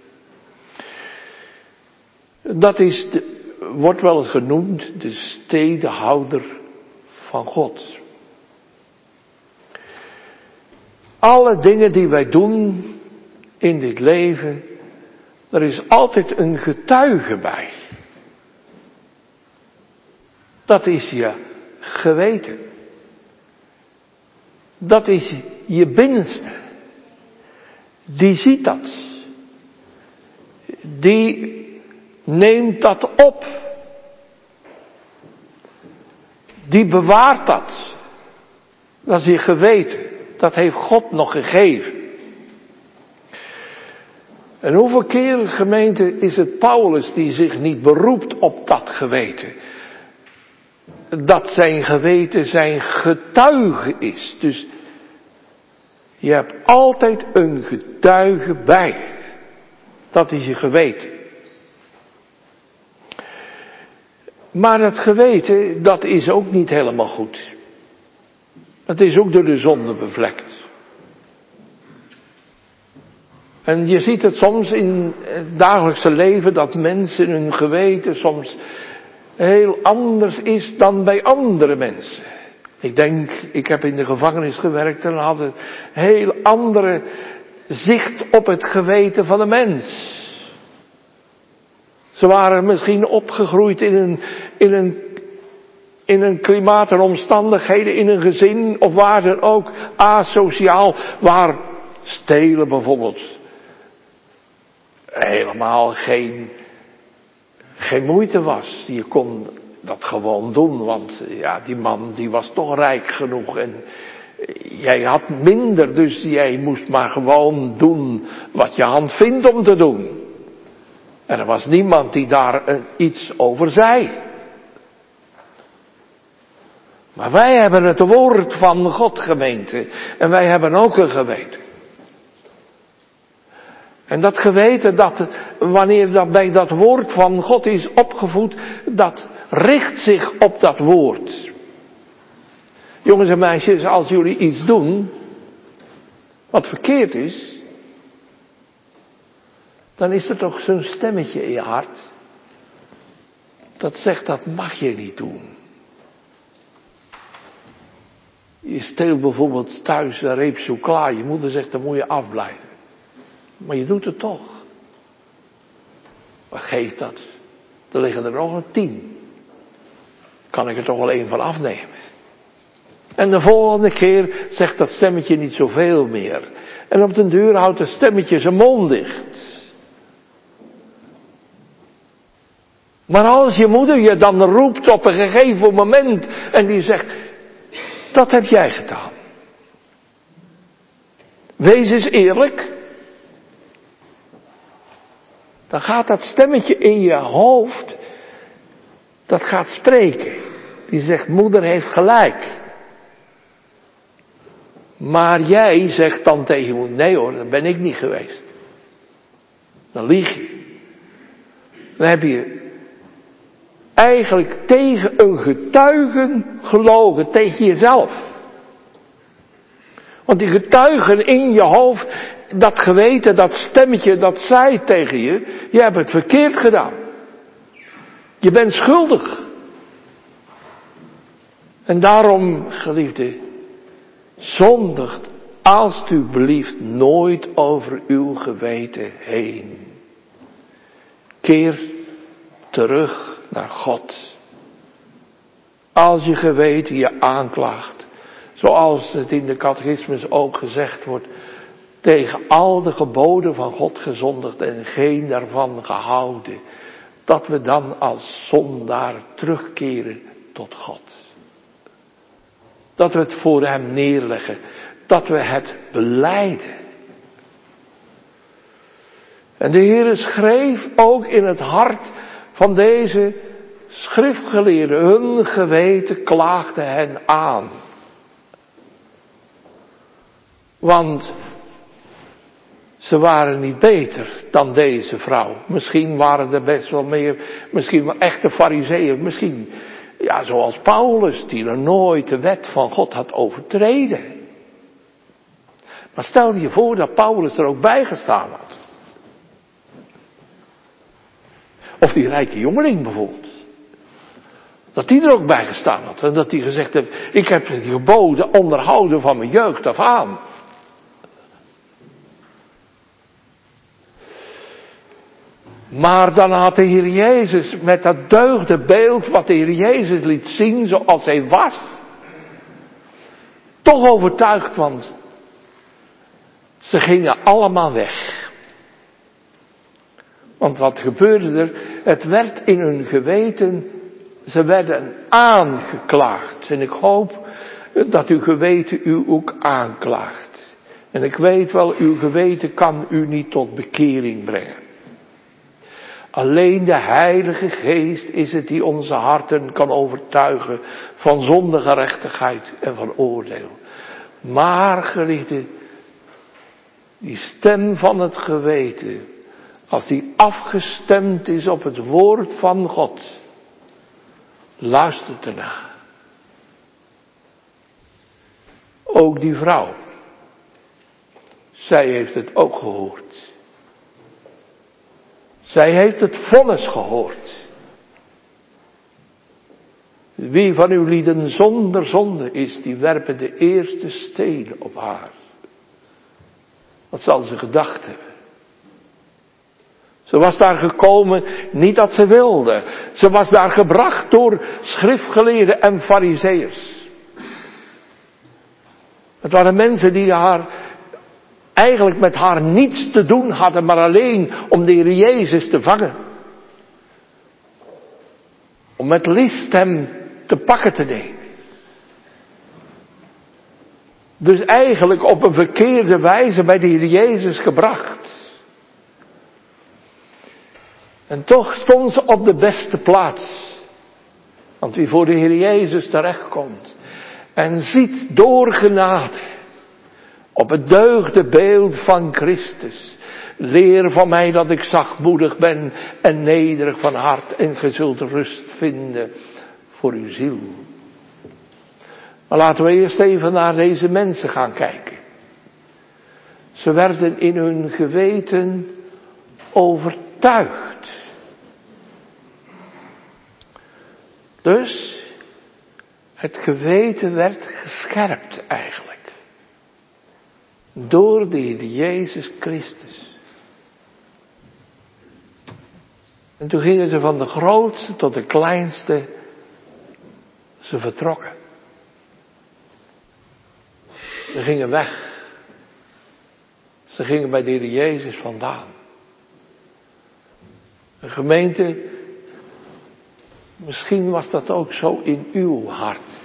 Dat is wordt wel eens genoemd de stedenhouder van God. Alle dingen die wij doen in dit leven, er is altijd een getuige bij. Dat is je geweten. Dat is je binnenste. Die ziet dat. Die neemt dat op. Die bewaart dat. Dat is je geweten. Dat heeft God nog gegeven. En hoeveel keren, gemeente, is het Paulus die zich niet beroept op dat geweten? Dat zijn geweten zijn getuige is. Dus je hebt altijd een getuige bij. Dat is je geweten. Maar het geweten, dat is ook niet helemaal goed. Het is ook door de zonde bevlekt. En je ziet het soms in het dagelijkse leven dat mensen in hun geweten soms heel anders is dan bij andere mensen. Ik heb in de gevangenis gewerkt en had een heel andere zicht op het geweten van de mens. Ze waren misschien opgegroeid in een klimaat en omstandigheden, in een gezin of waar dan ook, asociaal, waar stelen bijvoorbeeld helemaal geen moeite was. Je kon dat gewoon doen, want ja, die man die was toch rijk genoeg en jij had minder, dus jij moest maar gewoon doen wat je hand vindt om te doen. En er was niemand die daar iets over zei. Maar wij hebben het woord van God, gemeente, en wij hebben ook een geweten. En dat geweten, dat wanneer dat bij dat woord van God is opgevoed, dat richt zich op dat woord. Jongens en meisjes, als jullie iets doen wat verkeerd is, dan is er toch zo'n stemmetje in je hart dat zegt, dat mag je niet doen. Je steelt bijvoorbeeld thuis een reep chocola, je moeder zegt, dan moet je afblijven. Maar je doet het toch. Wat geeft dat? Er liggen er nog 10. Kan ik er toch wel 1 van afnemen? En de volgende keer zegt dat stemmetje niet zoveel meer. En op den duur houdt het stemmetje zijn mond dicht. Maar als je moeder je dan roept op een gegeven moment en die zegt, dat heb jij gedaan. Wees eens eerlijk. Dan gaat dat stemmetje in je hoofd, dat gaat spreken. Die zegt, moeder heeft gelijk. Maar jij zegt dan tegen moeder, nee hoor, dat ben ik niet geweest. Dan lieg je. Dan heb je eigenlijk tegen een getuige gelogen, tegen jezelf. Want die getuigen in je hoofd, dat geweten, dat stemmetje, dat zei tegen je, je hebt het verkeerd gedaan. Je bent schuldig. En daarom, geliefde, zondigt alstublieft nooit over uw geweten heen. Keer terug naar God. Als je geweten je aanklaagt, zoals het in de catechismus ook gezegd wordt, tegen al de geboden van God gezondigd en geen daarvan gehouden, dat we dan als zondaar terugkeren tot God. Dat we het voor hem neerleggen, dat we het belijden. En de Heer schreef ook in het hart van deze schriftgeleerden, hun geweten klaagde hen aan. Want ze waren niet beter dan deze vrouw. Misschien waren er best wel meer, misschien wel echte farizeeën, misschien, ja, zoals Paulus, die er nooit de wet van God had overtreden. Maar stel je voor dat Paulus er ook bij gestaan had. Of die rijke jongeling bijvoorbeeld. Dat die er ook bij gestaan had. En dat die gezegd heeft, ik heb die geboden onderhouden van mijn jeugd af aan. Maar dan had de Heer Jezus met dat deugdenbeeld wat de Heer Jezus liet zien zoals hij was, toch overtuigd, want ze gingen allemaal weg. Want wat gebeurde er? Het werd in hun geweten, ze werden aangeklaagd. En ik hoop dat uw geweten u ook aanklaagt. En ik weet wel, uw geweten kan u niet tot bekering brengen. Alleen de Heilige Geest is het die onze harten kan overtuigen van zonde, gerechtigheid en van oordeel. Maar, geliefde, die stem van het geweten, als die afgestemd is op het woord van God, luistert ernaar. Ook die vrouw, zij heeft het ook gehoord. Zij heeft het vonnis gehoord. Wie van uw lieden zonder zonde is, die werpen de eerste stenen op haar. Wat zal ze gedacht hebben? Ze was daar gekomen, niet dat ze wilde. Ze was daar gebracht door schriftgeleerden en farizeeërs. Het waren mensen die eigenlijk met haar niets te doen hadden, maar alleen om de Heer Jezus te vangen. Om met list hem te pakken te nemen. Dus eigenlijk op een verkeerde wijze bij de Heer Jezus gebracht. En toch stond ze op de beste plaats. Want wie voor de Heer Jezus terechtkomt en ziet door genade op het deugde beeld van Christus. Leer van mij dat ik zachtmoedig ben en nederig van hart en ge zult rust vinden voor uw ziel. Maar laten we eerst even naar deze mensen gaan kijken. Ze werden in hun geweten overtuigd. Dus het geweten werd gescherpt eigenlijk. Door de Heer Jezus Christus. En toen gingen ze van de grootste tot de kleinste. Ze vertrokken. Ze gingen weg. Ze gingen bij de Heer Jezus vandaan. Een gemeente, misschien was dat ook zo in uw hart.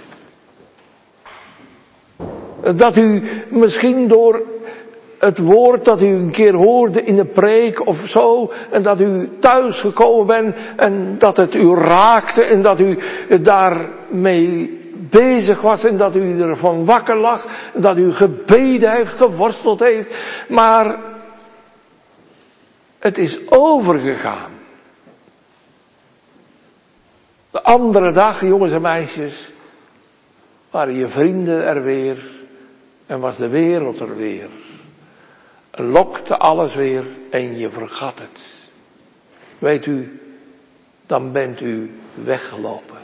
Dat u misschien door het woord dat u een keer hoorde in de preek of zo, en dat u thuis gekomen bent en dat het u raakte en dat u daarmee bezig was en dat u ervan wakker lag, en dat u gebeden heeft, geworsteld heeft, maar het is overgegaan. De andere dag, jongens en meisjes, waren je vrienden er weer en was de wereld er weer. Lokte alles weer en je vergat het. Weet u, dan bent u weggelopen.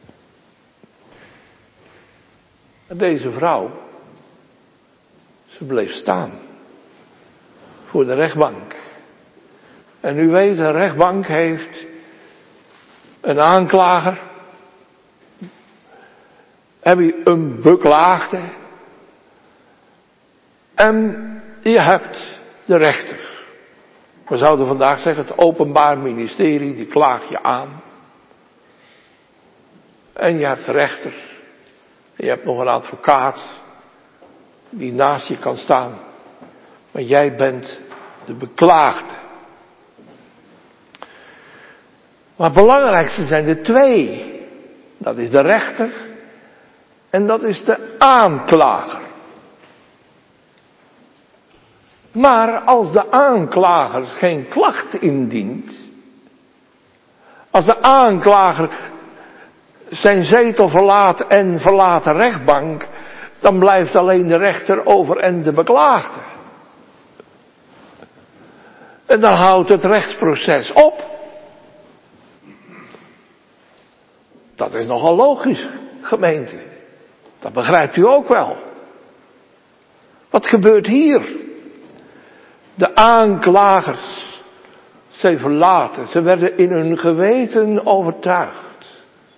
En deze vrouw, ze bleef staan voor de rechtbank. En u weet, een rechtbank heeft een aanklager. Heb je een beklaagde. En je hebt de rechter. We zouden vandaag zeggen, het Openbaar Ministerie, die klaagt je aan. En je hebt de rechter. En je hebt nog een advocaat die naast je kan staan. Maar jij bent de beklaagde. Maar het belangrijkste zijn er twee. Dat is de rechter en dat is de aanklager. Maar als de aanklager geen klacht indient, als de aanklager zijn zetel verlaat en verlaat de rechtbank, dan blijft alleen de rechter over en de beklaagde. En dan houdt het rechtsproces op. Dat is nogal logisch, gemeente. Dat begrijpt u ook wel. Wat gebeurt hier? De aanklagers, zij verlaten, ze werden in hun geweten overtuigd.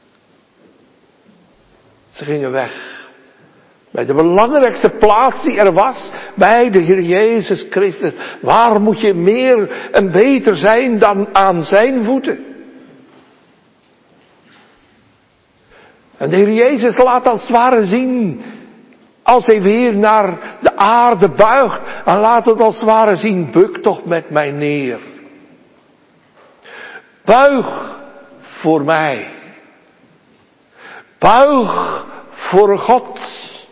Ze gingen weg. Bij de belangrijkste plaats die er was, bij de Heer Jezus Christus. Waar moet je meer en beter zijn dan aan zijn voeten? En de Heer Jezus laat als het ware zien, als hij weer naar de aarde buigt, en laat het als het ware zien, buk toch met mij neer. Buig voor mij. Buig voor God.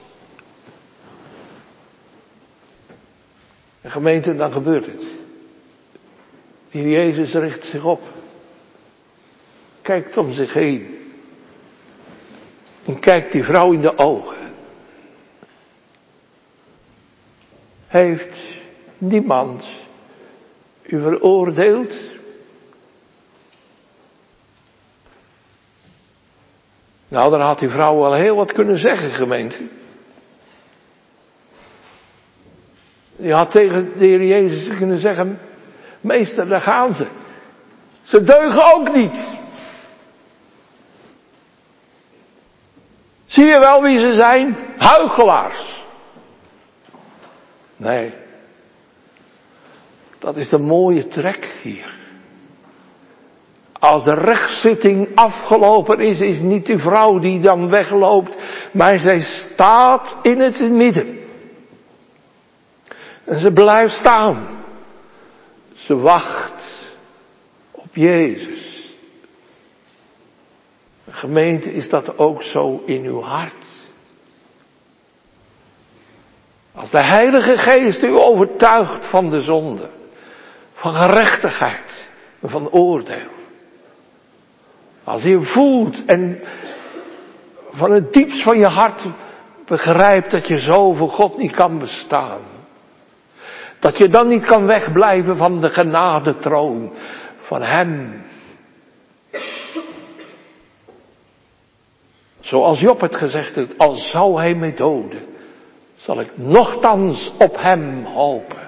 En gemeente, dan gebeurt het. De Heer Jezus richt zich op. Kijkt om zich heen. En kijkt die vrouw in de ogen. Heeft niemand u veroordeeld? Nou, dan had die vrouw wel heel wat kunnen zeggen, gemeente. Die had tegen de Heer Jezus kunnen zeggen, meester, daar gaan ze. Ze deugen ook niet. Zie je wel wie ze zijn? Huichelaars. Nee. Dat is de mooie trek hier. Als de rechtszitting afgelopen is, is niet die vrouw die dan wegloopt, maar zij staat in het midden. En ze blijft staan. Ze wacht op Jezus. Gemeente, is dat ook zo in uw hart? Als de Heilige Geest u overtuigt van de zonde, van gerechtigheid en van oordeel. Als je voelt en van het diepst van je hart begrijpt dat je zo voor God niet kan bestaan. Dat je dan niet kan wegblijven van de genadetroon van Hem. Zoals Job het gezegd heeft, al zou Hij mij doden, zal ik nochtans op Hem hopen.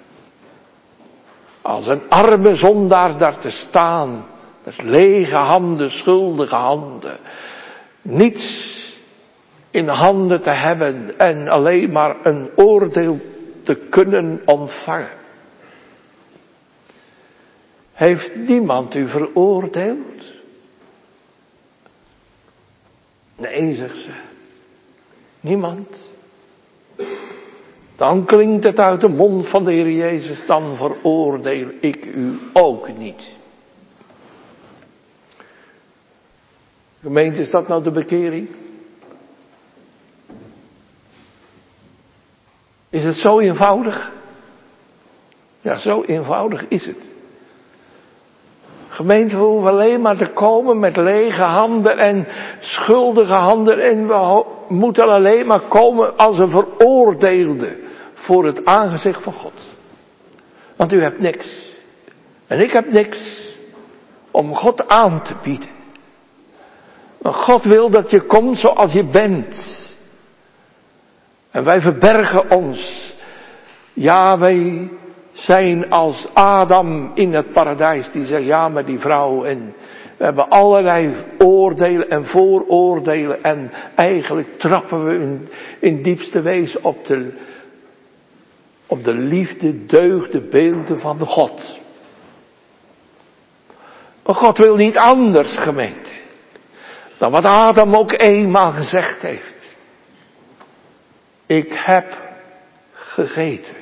Als een arme zondaar daar te staan, met lege handen, schuldige handen. Niets in handen te hebben en alleen maar een oordeel te kunnen ontvangen. Heeft niemand u veroordeeld? Nee, zegt ze. Niemand. Dan klinkt het uit de mond van de Heer Jezus, dan veroordeel ik u ook niet. Gemeente, is dat nou de bekering? Is het zo eenvoudig? Ja, zo eenvoudig is het. Gemeente, we hoeven alleen maar te komen met lege handen en schuldige handen. En we moeten alleen maar komen als een veroordeelde voor het aangezicht van God. Want u hebt niks. En ik heb niks om God aan te bieden. Maar God wil dat je komt zoals je bent. En wij verbergen ons. Ja, wij zijn als Adam in het paradijs. Die zegt, ja, maar die vrouw. En we hebben allerlei oordelen en vooroordelen. En eigenlijk trappen we in diepste wezen op de liefde, deugde, beelden van de God. Maar God wil niet anders, gemeente, dan wat Adam ook eenmaal gezegd heeft. Ik heb gegeten.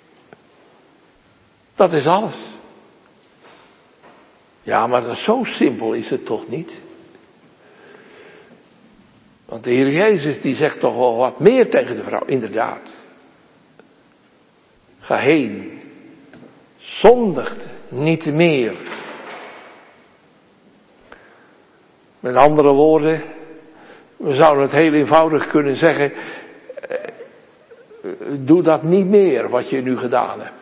Dat is alles. Ja, maar zo simpel is het toch niet? Want de Heer Jezus die zegt toch wel wat meer tegen de vrouw. Inderdaad. Ga heen. Zondigt niet meer. Met andere woorden, we zouden het heel eenvoudig kunnen zeggen, doe dat niet meer wat je nu gedaan hebt.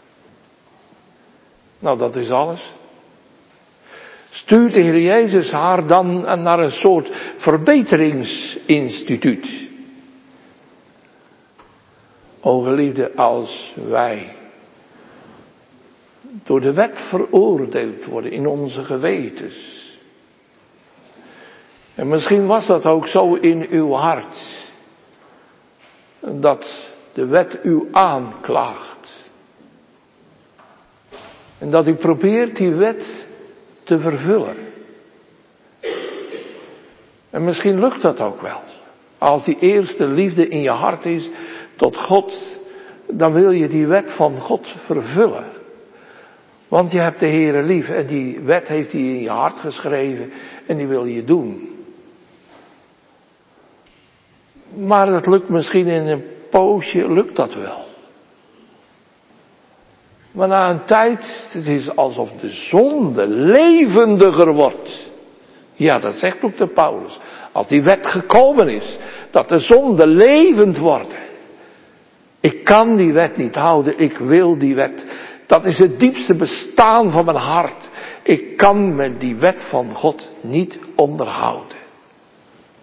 Nou, dat is alles. Stuurt de Heer Jezus haar dan naar een soort verbeteringsinstituut. O geliefde, als wij door de wet veroordeeld worden in onze gewetens. En misschien was dat ook zo in uw hart. Dat de wet u aanklaagt. En dat u probeert die wet te vervullen. En misschien lukt dat ook wel. Als die eerste liefde in je hart is tot God, dan wil je die wet van God vervullen. Want je hebt de Heere lief en die wet heeft hij in je hart geschreven en die wil je doen. Maar dat lukt misschien in een poosje, lukt dat wel. Maar na een tijd, het is alsof de zonde levendiger wordt. Ja, dat zegt ook de Paulus. Als die wet gekomen is, dat de zonde levend wordt. Ik kan die wet niet houden, ik wil die wet. Dat is het diepste bestaan van mijn hart. Ik kan met die wet van God niet onderhouden.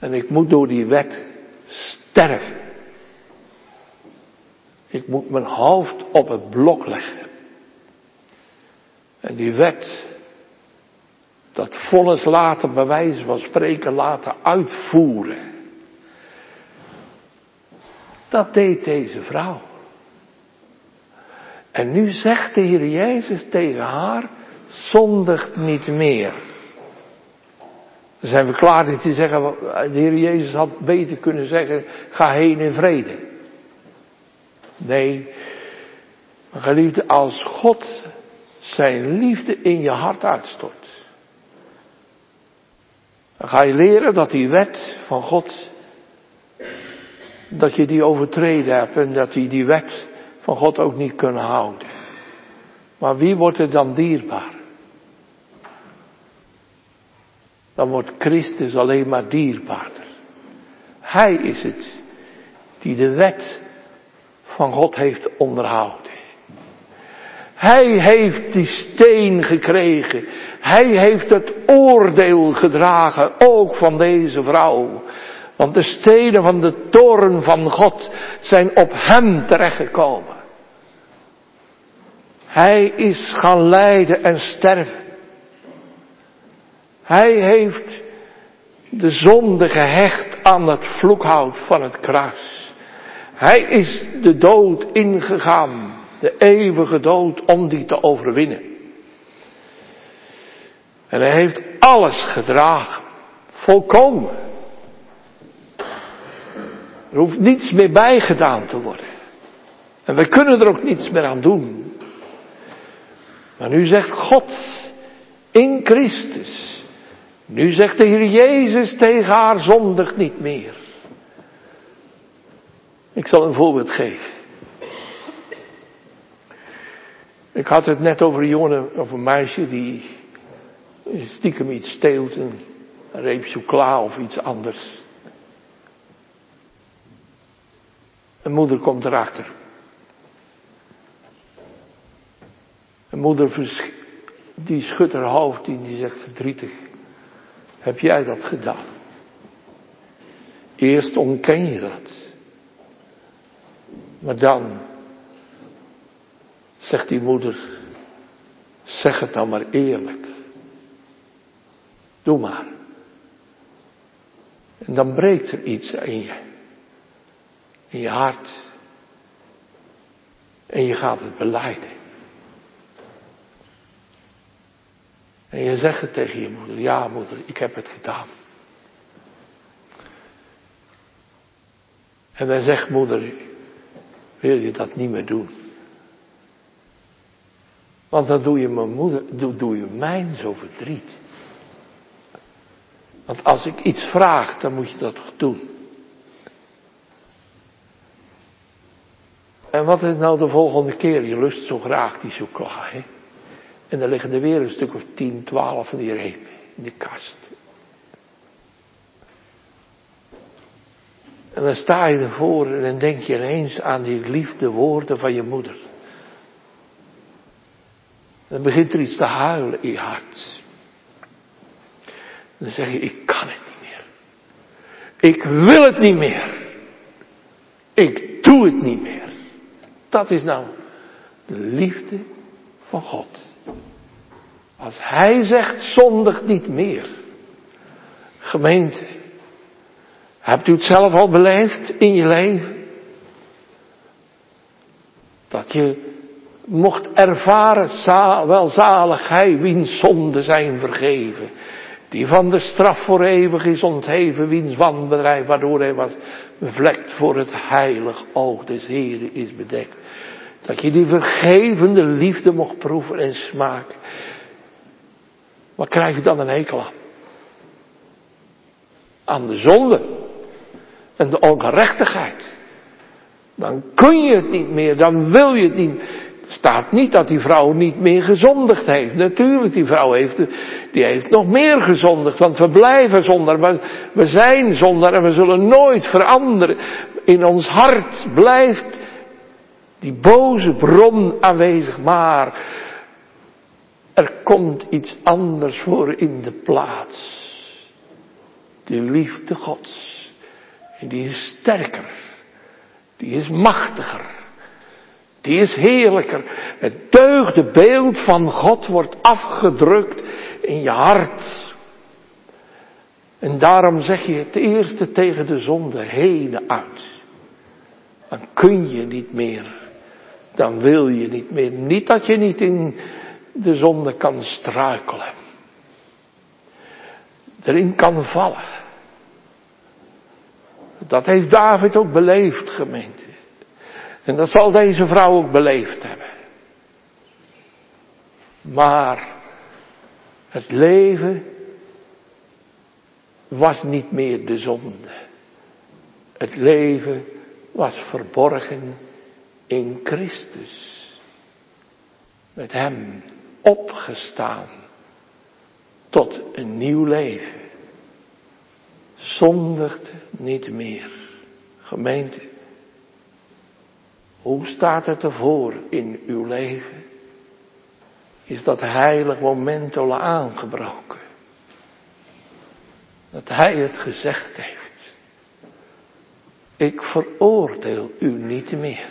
En ik moet door die wet sterven. Ik moet mijn hoofd op het blok leggen. En die wet, dat vonnis laten bij wijze van spreken laten uitvoeren. Dat deed deze vrouw. En nu zegt de Heer Jezus tegen haar, zondigt niet meer. Er zijn verklaringen die zeggen, de Heer Jezus had beter kunnen zeggen, ga heen in vrede. Nee, geliefde, als God zijn liefde in je hart uitstort, dan ga je leren dat die wet van God, dat je die overtreden hebt en dat die wet van God ook niet kunnen houden. Maar wie wordt er dan dierbaar? Dan wordt Christus alleen maar dierbaarder. Hij is het die de wet van God heeft onderhouden. Hij heeft die steen gekregen. Hij heeft het oordeel gedragen, ook van deze vrouw. Want de stenen van de toorn van God zijn op hem terechtgekomen. Hij is gaan lijden en sterven. Hij heeft de zonde gehecht aan het vloekhout van het kruis. Hij is de dood ingegaan, de eeuwige dood, om die te overwinnen. En hij heeft alles gedragen, volkomen. Er hoeft niets meer bijgedaan te worden. En wij kunnen er ook niets meer aan doen. Maar nu zegt God in Christus, nu zegt de Heer Jezus tegen haar, zondig niet meer. Ik zal een voorbeeld geven. Ik had het net over een jongen of een meisje die stiekem iets steelt, een reep chocola of iets anders. Een moeder komt erachter. Een moeder die schudt haar hoofd en die zegt verdrietig, heb jij dat gedaan? Eerst ontken je dat. Maar dan zegt die moeder, zeg het dan maar eerlijk. Doe maar. En dan breekt er iets in je hart. En je gaat het belijden. En je zegt het tegen je moeder, ja moeder, ik heb het gedaan. En dan zegt moeder, wil je dat niet meer doen? Want dan doe je mijn moeder, doe je mijn zo verdriet. Want als ik iets vraag, dan moet je dat toch doen. En wat is nou de volgende keer? Je lust zo graag die chocola, hè? En dan liggen er weer een stuk of 10, 12 van die repen in de kast. En dan sta je ervoor en dan denk je ineens aan die liefde woorden van je moeder. Dan begint er iets te huilen in je hart. Dan zeg je, ik kan het niet meer. Ik wil het niet meer. Ik doe het niet meer. Dat is nou de liefde van God. Als hij zegt, zondig niet meer. Gemeente, hebt u het zelf al beleefd in je leven? Dat je mocht ervaren, welzalig hij wiens zonden zijn vergeven. Die van de straf voor eeuwig is ontheven, wiens wanbedrijf waardoor hij was bevlekt voor het heilig oog des Heren is bedekt. Dat je die vergevende liefde mocht proeven en smaken. Wat krijg je dan een hekel aan? Aan de zonde. En de ongerechtigheid. Dan kun je het niet meer, dan wil je het niet. Er staat niet dat die vrouw niet meer gezondigd heeft. Natuurlijk, die vrouw heeft nog meer gezondigd. Want we blijven zondaar. We zijn zondaar en we zullen nooit veranderen. In ons hart blijft die boze bron aanwezig. Maar er komt iets anders voor in de plaats. Die liefde Gods. En die is sterker. Die is machtiger. Die is heerlijker. Het deugde beeld van God wordt afgedrukt in je hart. En daarom zeg je het eerste tegen de zonde heen uit. Dan kun je niet meer. Dan wil je niet meer. Niet dat je niet in de zonde kan struikelen. Erin kan vallen. Dat heeft David ook beleefd, gemeente. En dat zal deze vrouw ook beleefd hebben. Maar het leven was niet meer de zonde. Het leven was verborgen in Christus. Met hem opgestaan tot een nieuw leven. Zondigt niet meer. Gemeente, hoe staat het ervoor in uw leven? Is dat heilig moment al aangebroken? Dat hij het gezegd heeft. Ik veroordeel u niet meer.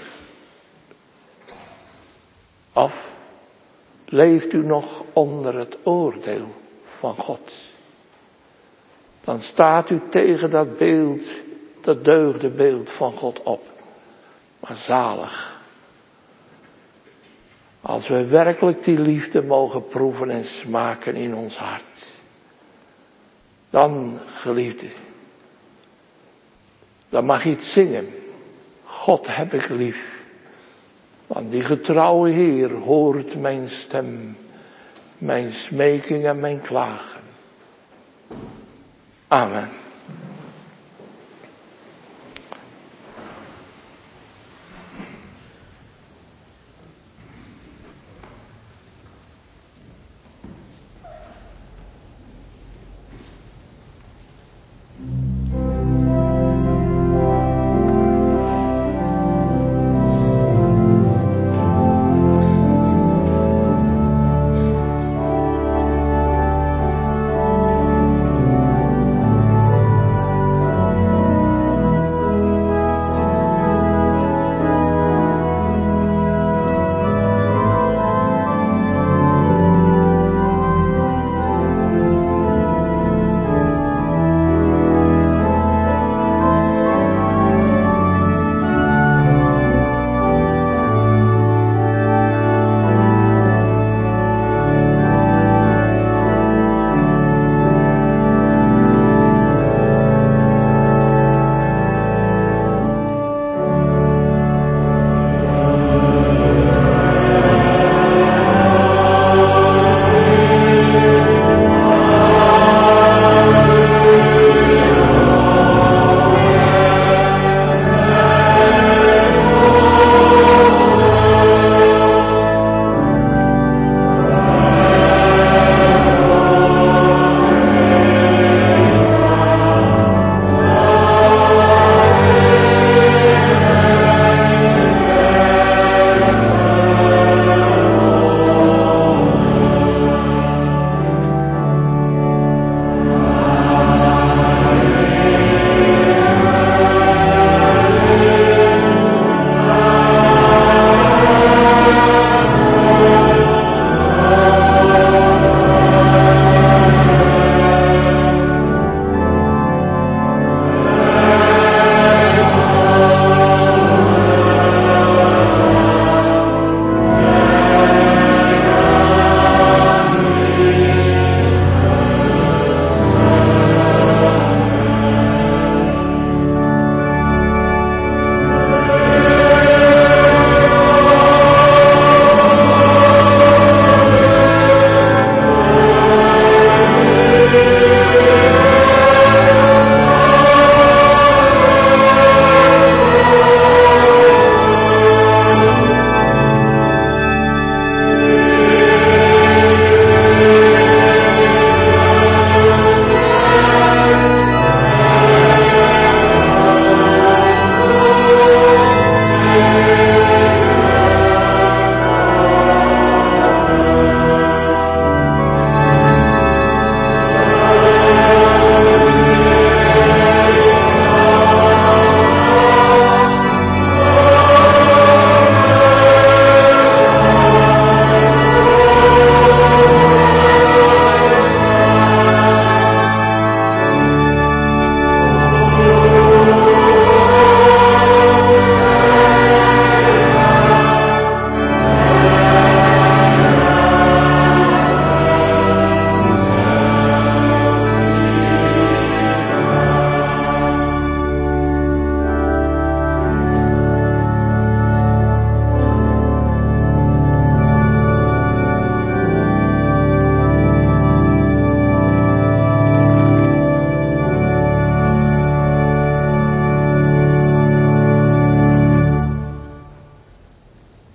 Of leeft u nog onder het oordeel van God? Dan staat u tegen dat beeld, dat deugde beeld van God op. Maar zalig. Als we werkelijk die liefde mogen proeven en smaken in ons hart. Dan, geliefde, dan mag je het zingen. God heb ik lief. Want die getrouwe Heer hoort mijn stem, mijn smeking en mijn klagen. Amen.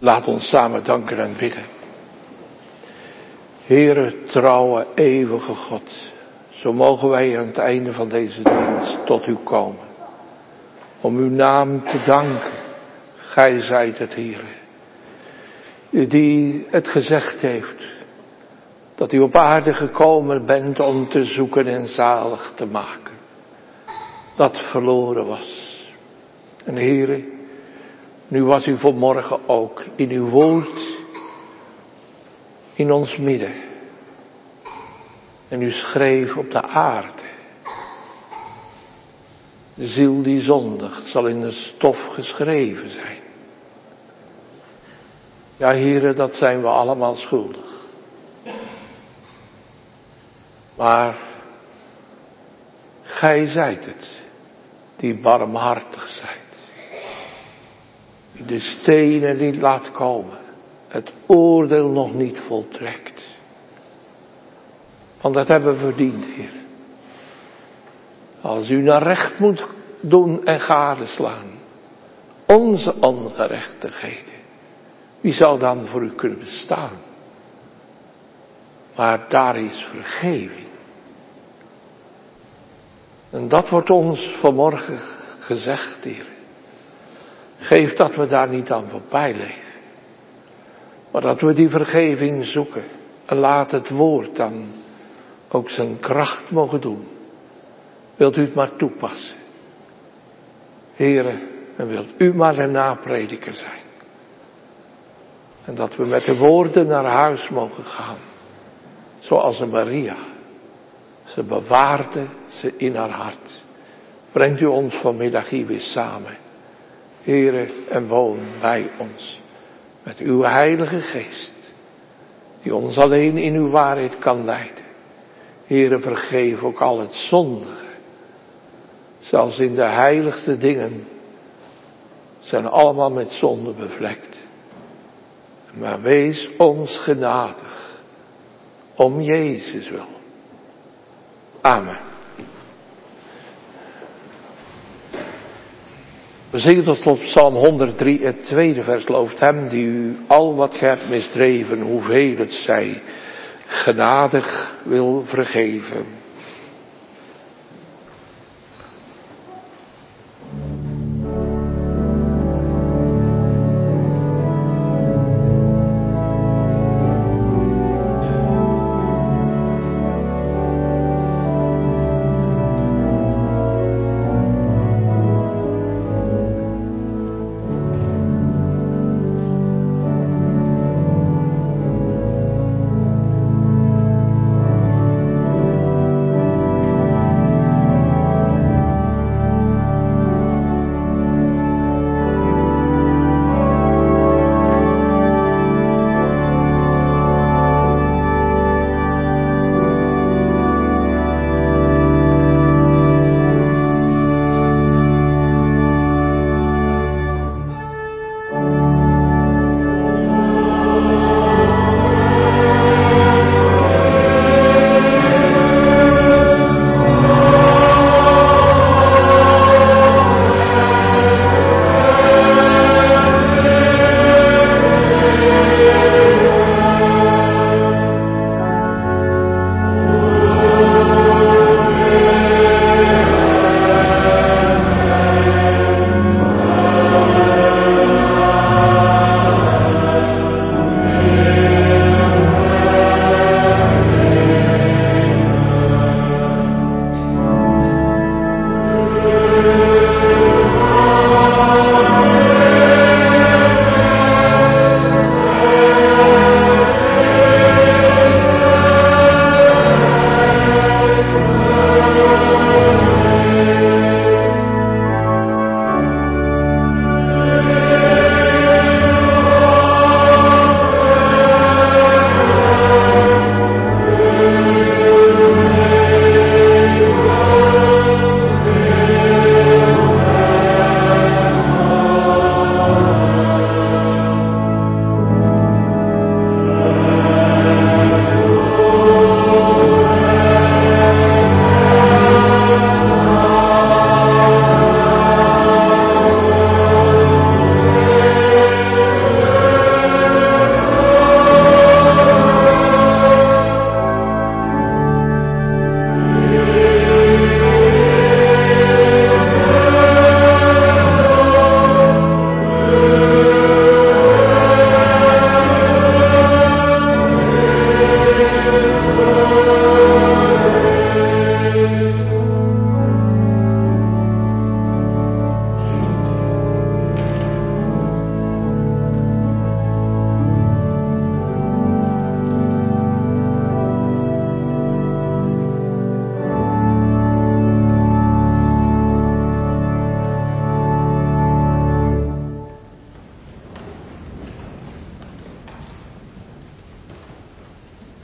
Laat ons samen danken en bidden. Heere, trouwe, eeuwige God, zo mogen wij aan het einde van deze dienst tot u komen. Om uw naam te danken. Gij zijt het, Heere, die het gezegd heeft, dat u op aarde gekomen bent om te zoeken en zalig te maken. Dat verloren was. En Heere, nu was u vanmorgen ook in uw woord in ons midden. En u schreef op de aarde. De ziel die zondigt zal in de stof geschreven zijn. Ja, Heere, dat zijn we allemaal schuldig. Maar gij zijt het, die barmhartig zijt. Die de stenen niet laat komen, het oordeel nog niet voltrekt. Want dat hebben we verdiend, Heer. Als u naar recht moet doen en gadeslaan, onze ongerechtigheden, wie zou dan voor u kunnen bestaan? Maar daar is vergeving. En dat wordt ons vanmorgen gezegd, Heer. Geef dat we daar niet aan voorbij leven. Maar dat we die vergeving zoeken. En laat het woord dan ook zijn kracht mogen doen. Wilt u het maar toepassen. Heere, en wilt u maar de naprediker zijn. En dat we met de woorden naar huis mogen gaan. Zoals een Maria. Ze bewaarde ze in haar hart. Brengt u ons vanmiddag hier weer samen. Heere, en woon bij ons. Met uw heilige geest. Die ons alleen in uw waarheid kan leiden. Heere, vergeef ook al het zondige. Zelfs in de heiligste dingen. Zijn allemaal met zonde bevlekt. Maar wees ons genadig. Om Jezus wil. Amen. We zingen tot slot Psalm 103, het tweede vers. Looft hem die u al wat gij hebt misdreven, hoeveel het zij, genadig wil vergeven.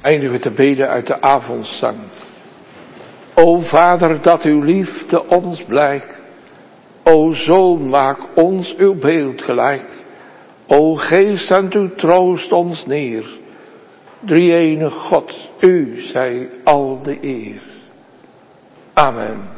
Eindigen te beden uit de avondzang. O Vader, dat uw liefde ons blijkt. O Zoon, maak ons uw beeld gelijk. O Geest, zend uw troost ons neer. Drie-enige God, u zij al de eer. Amen.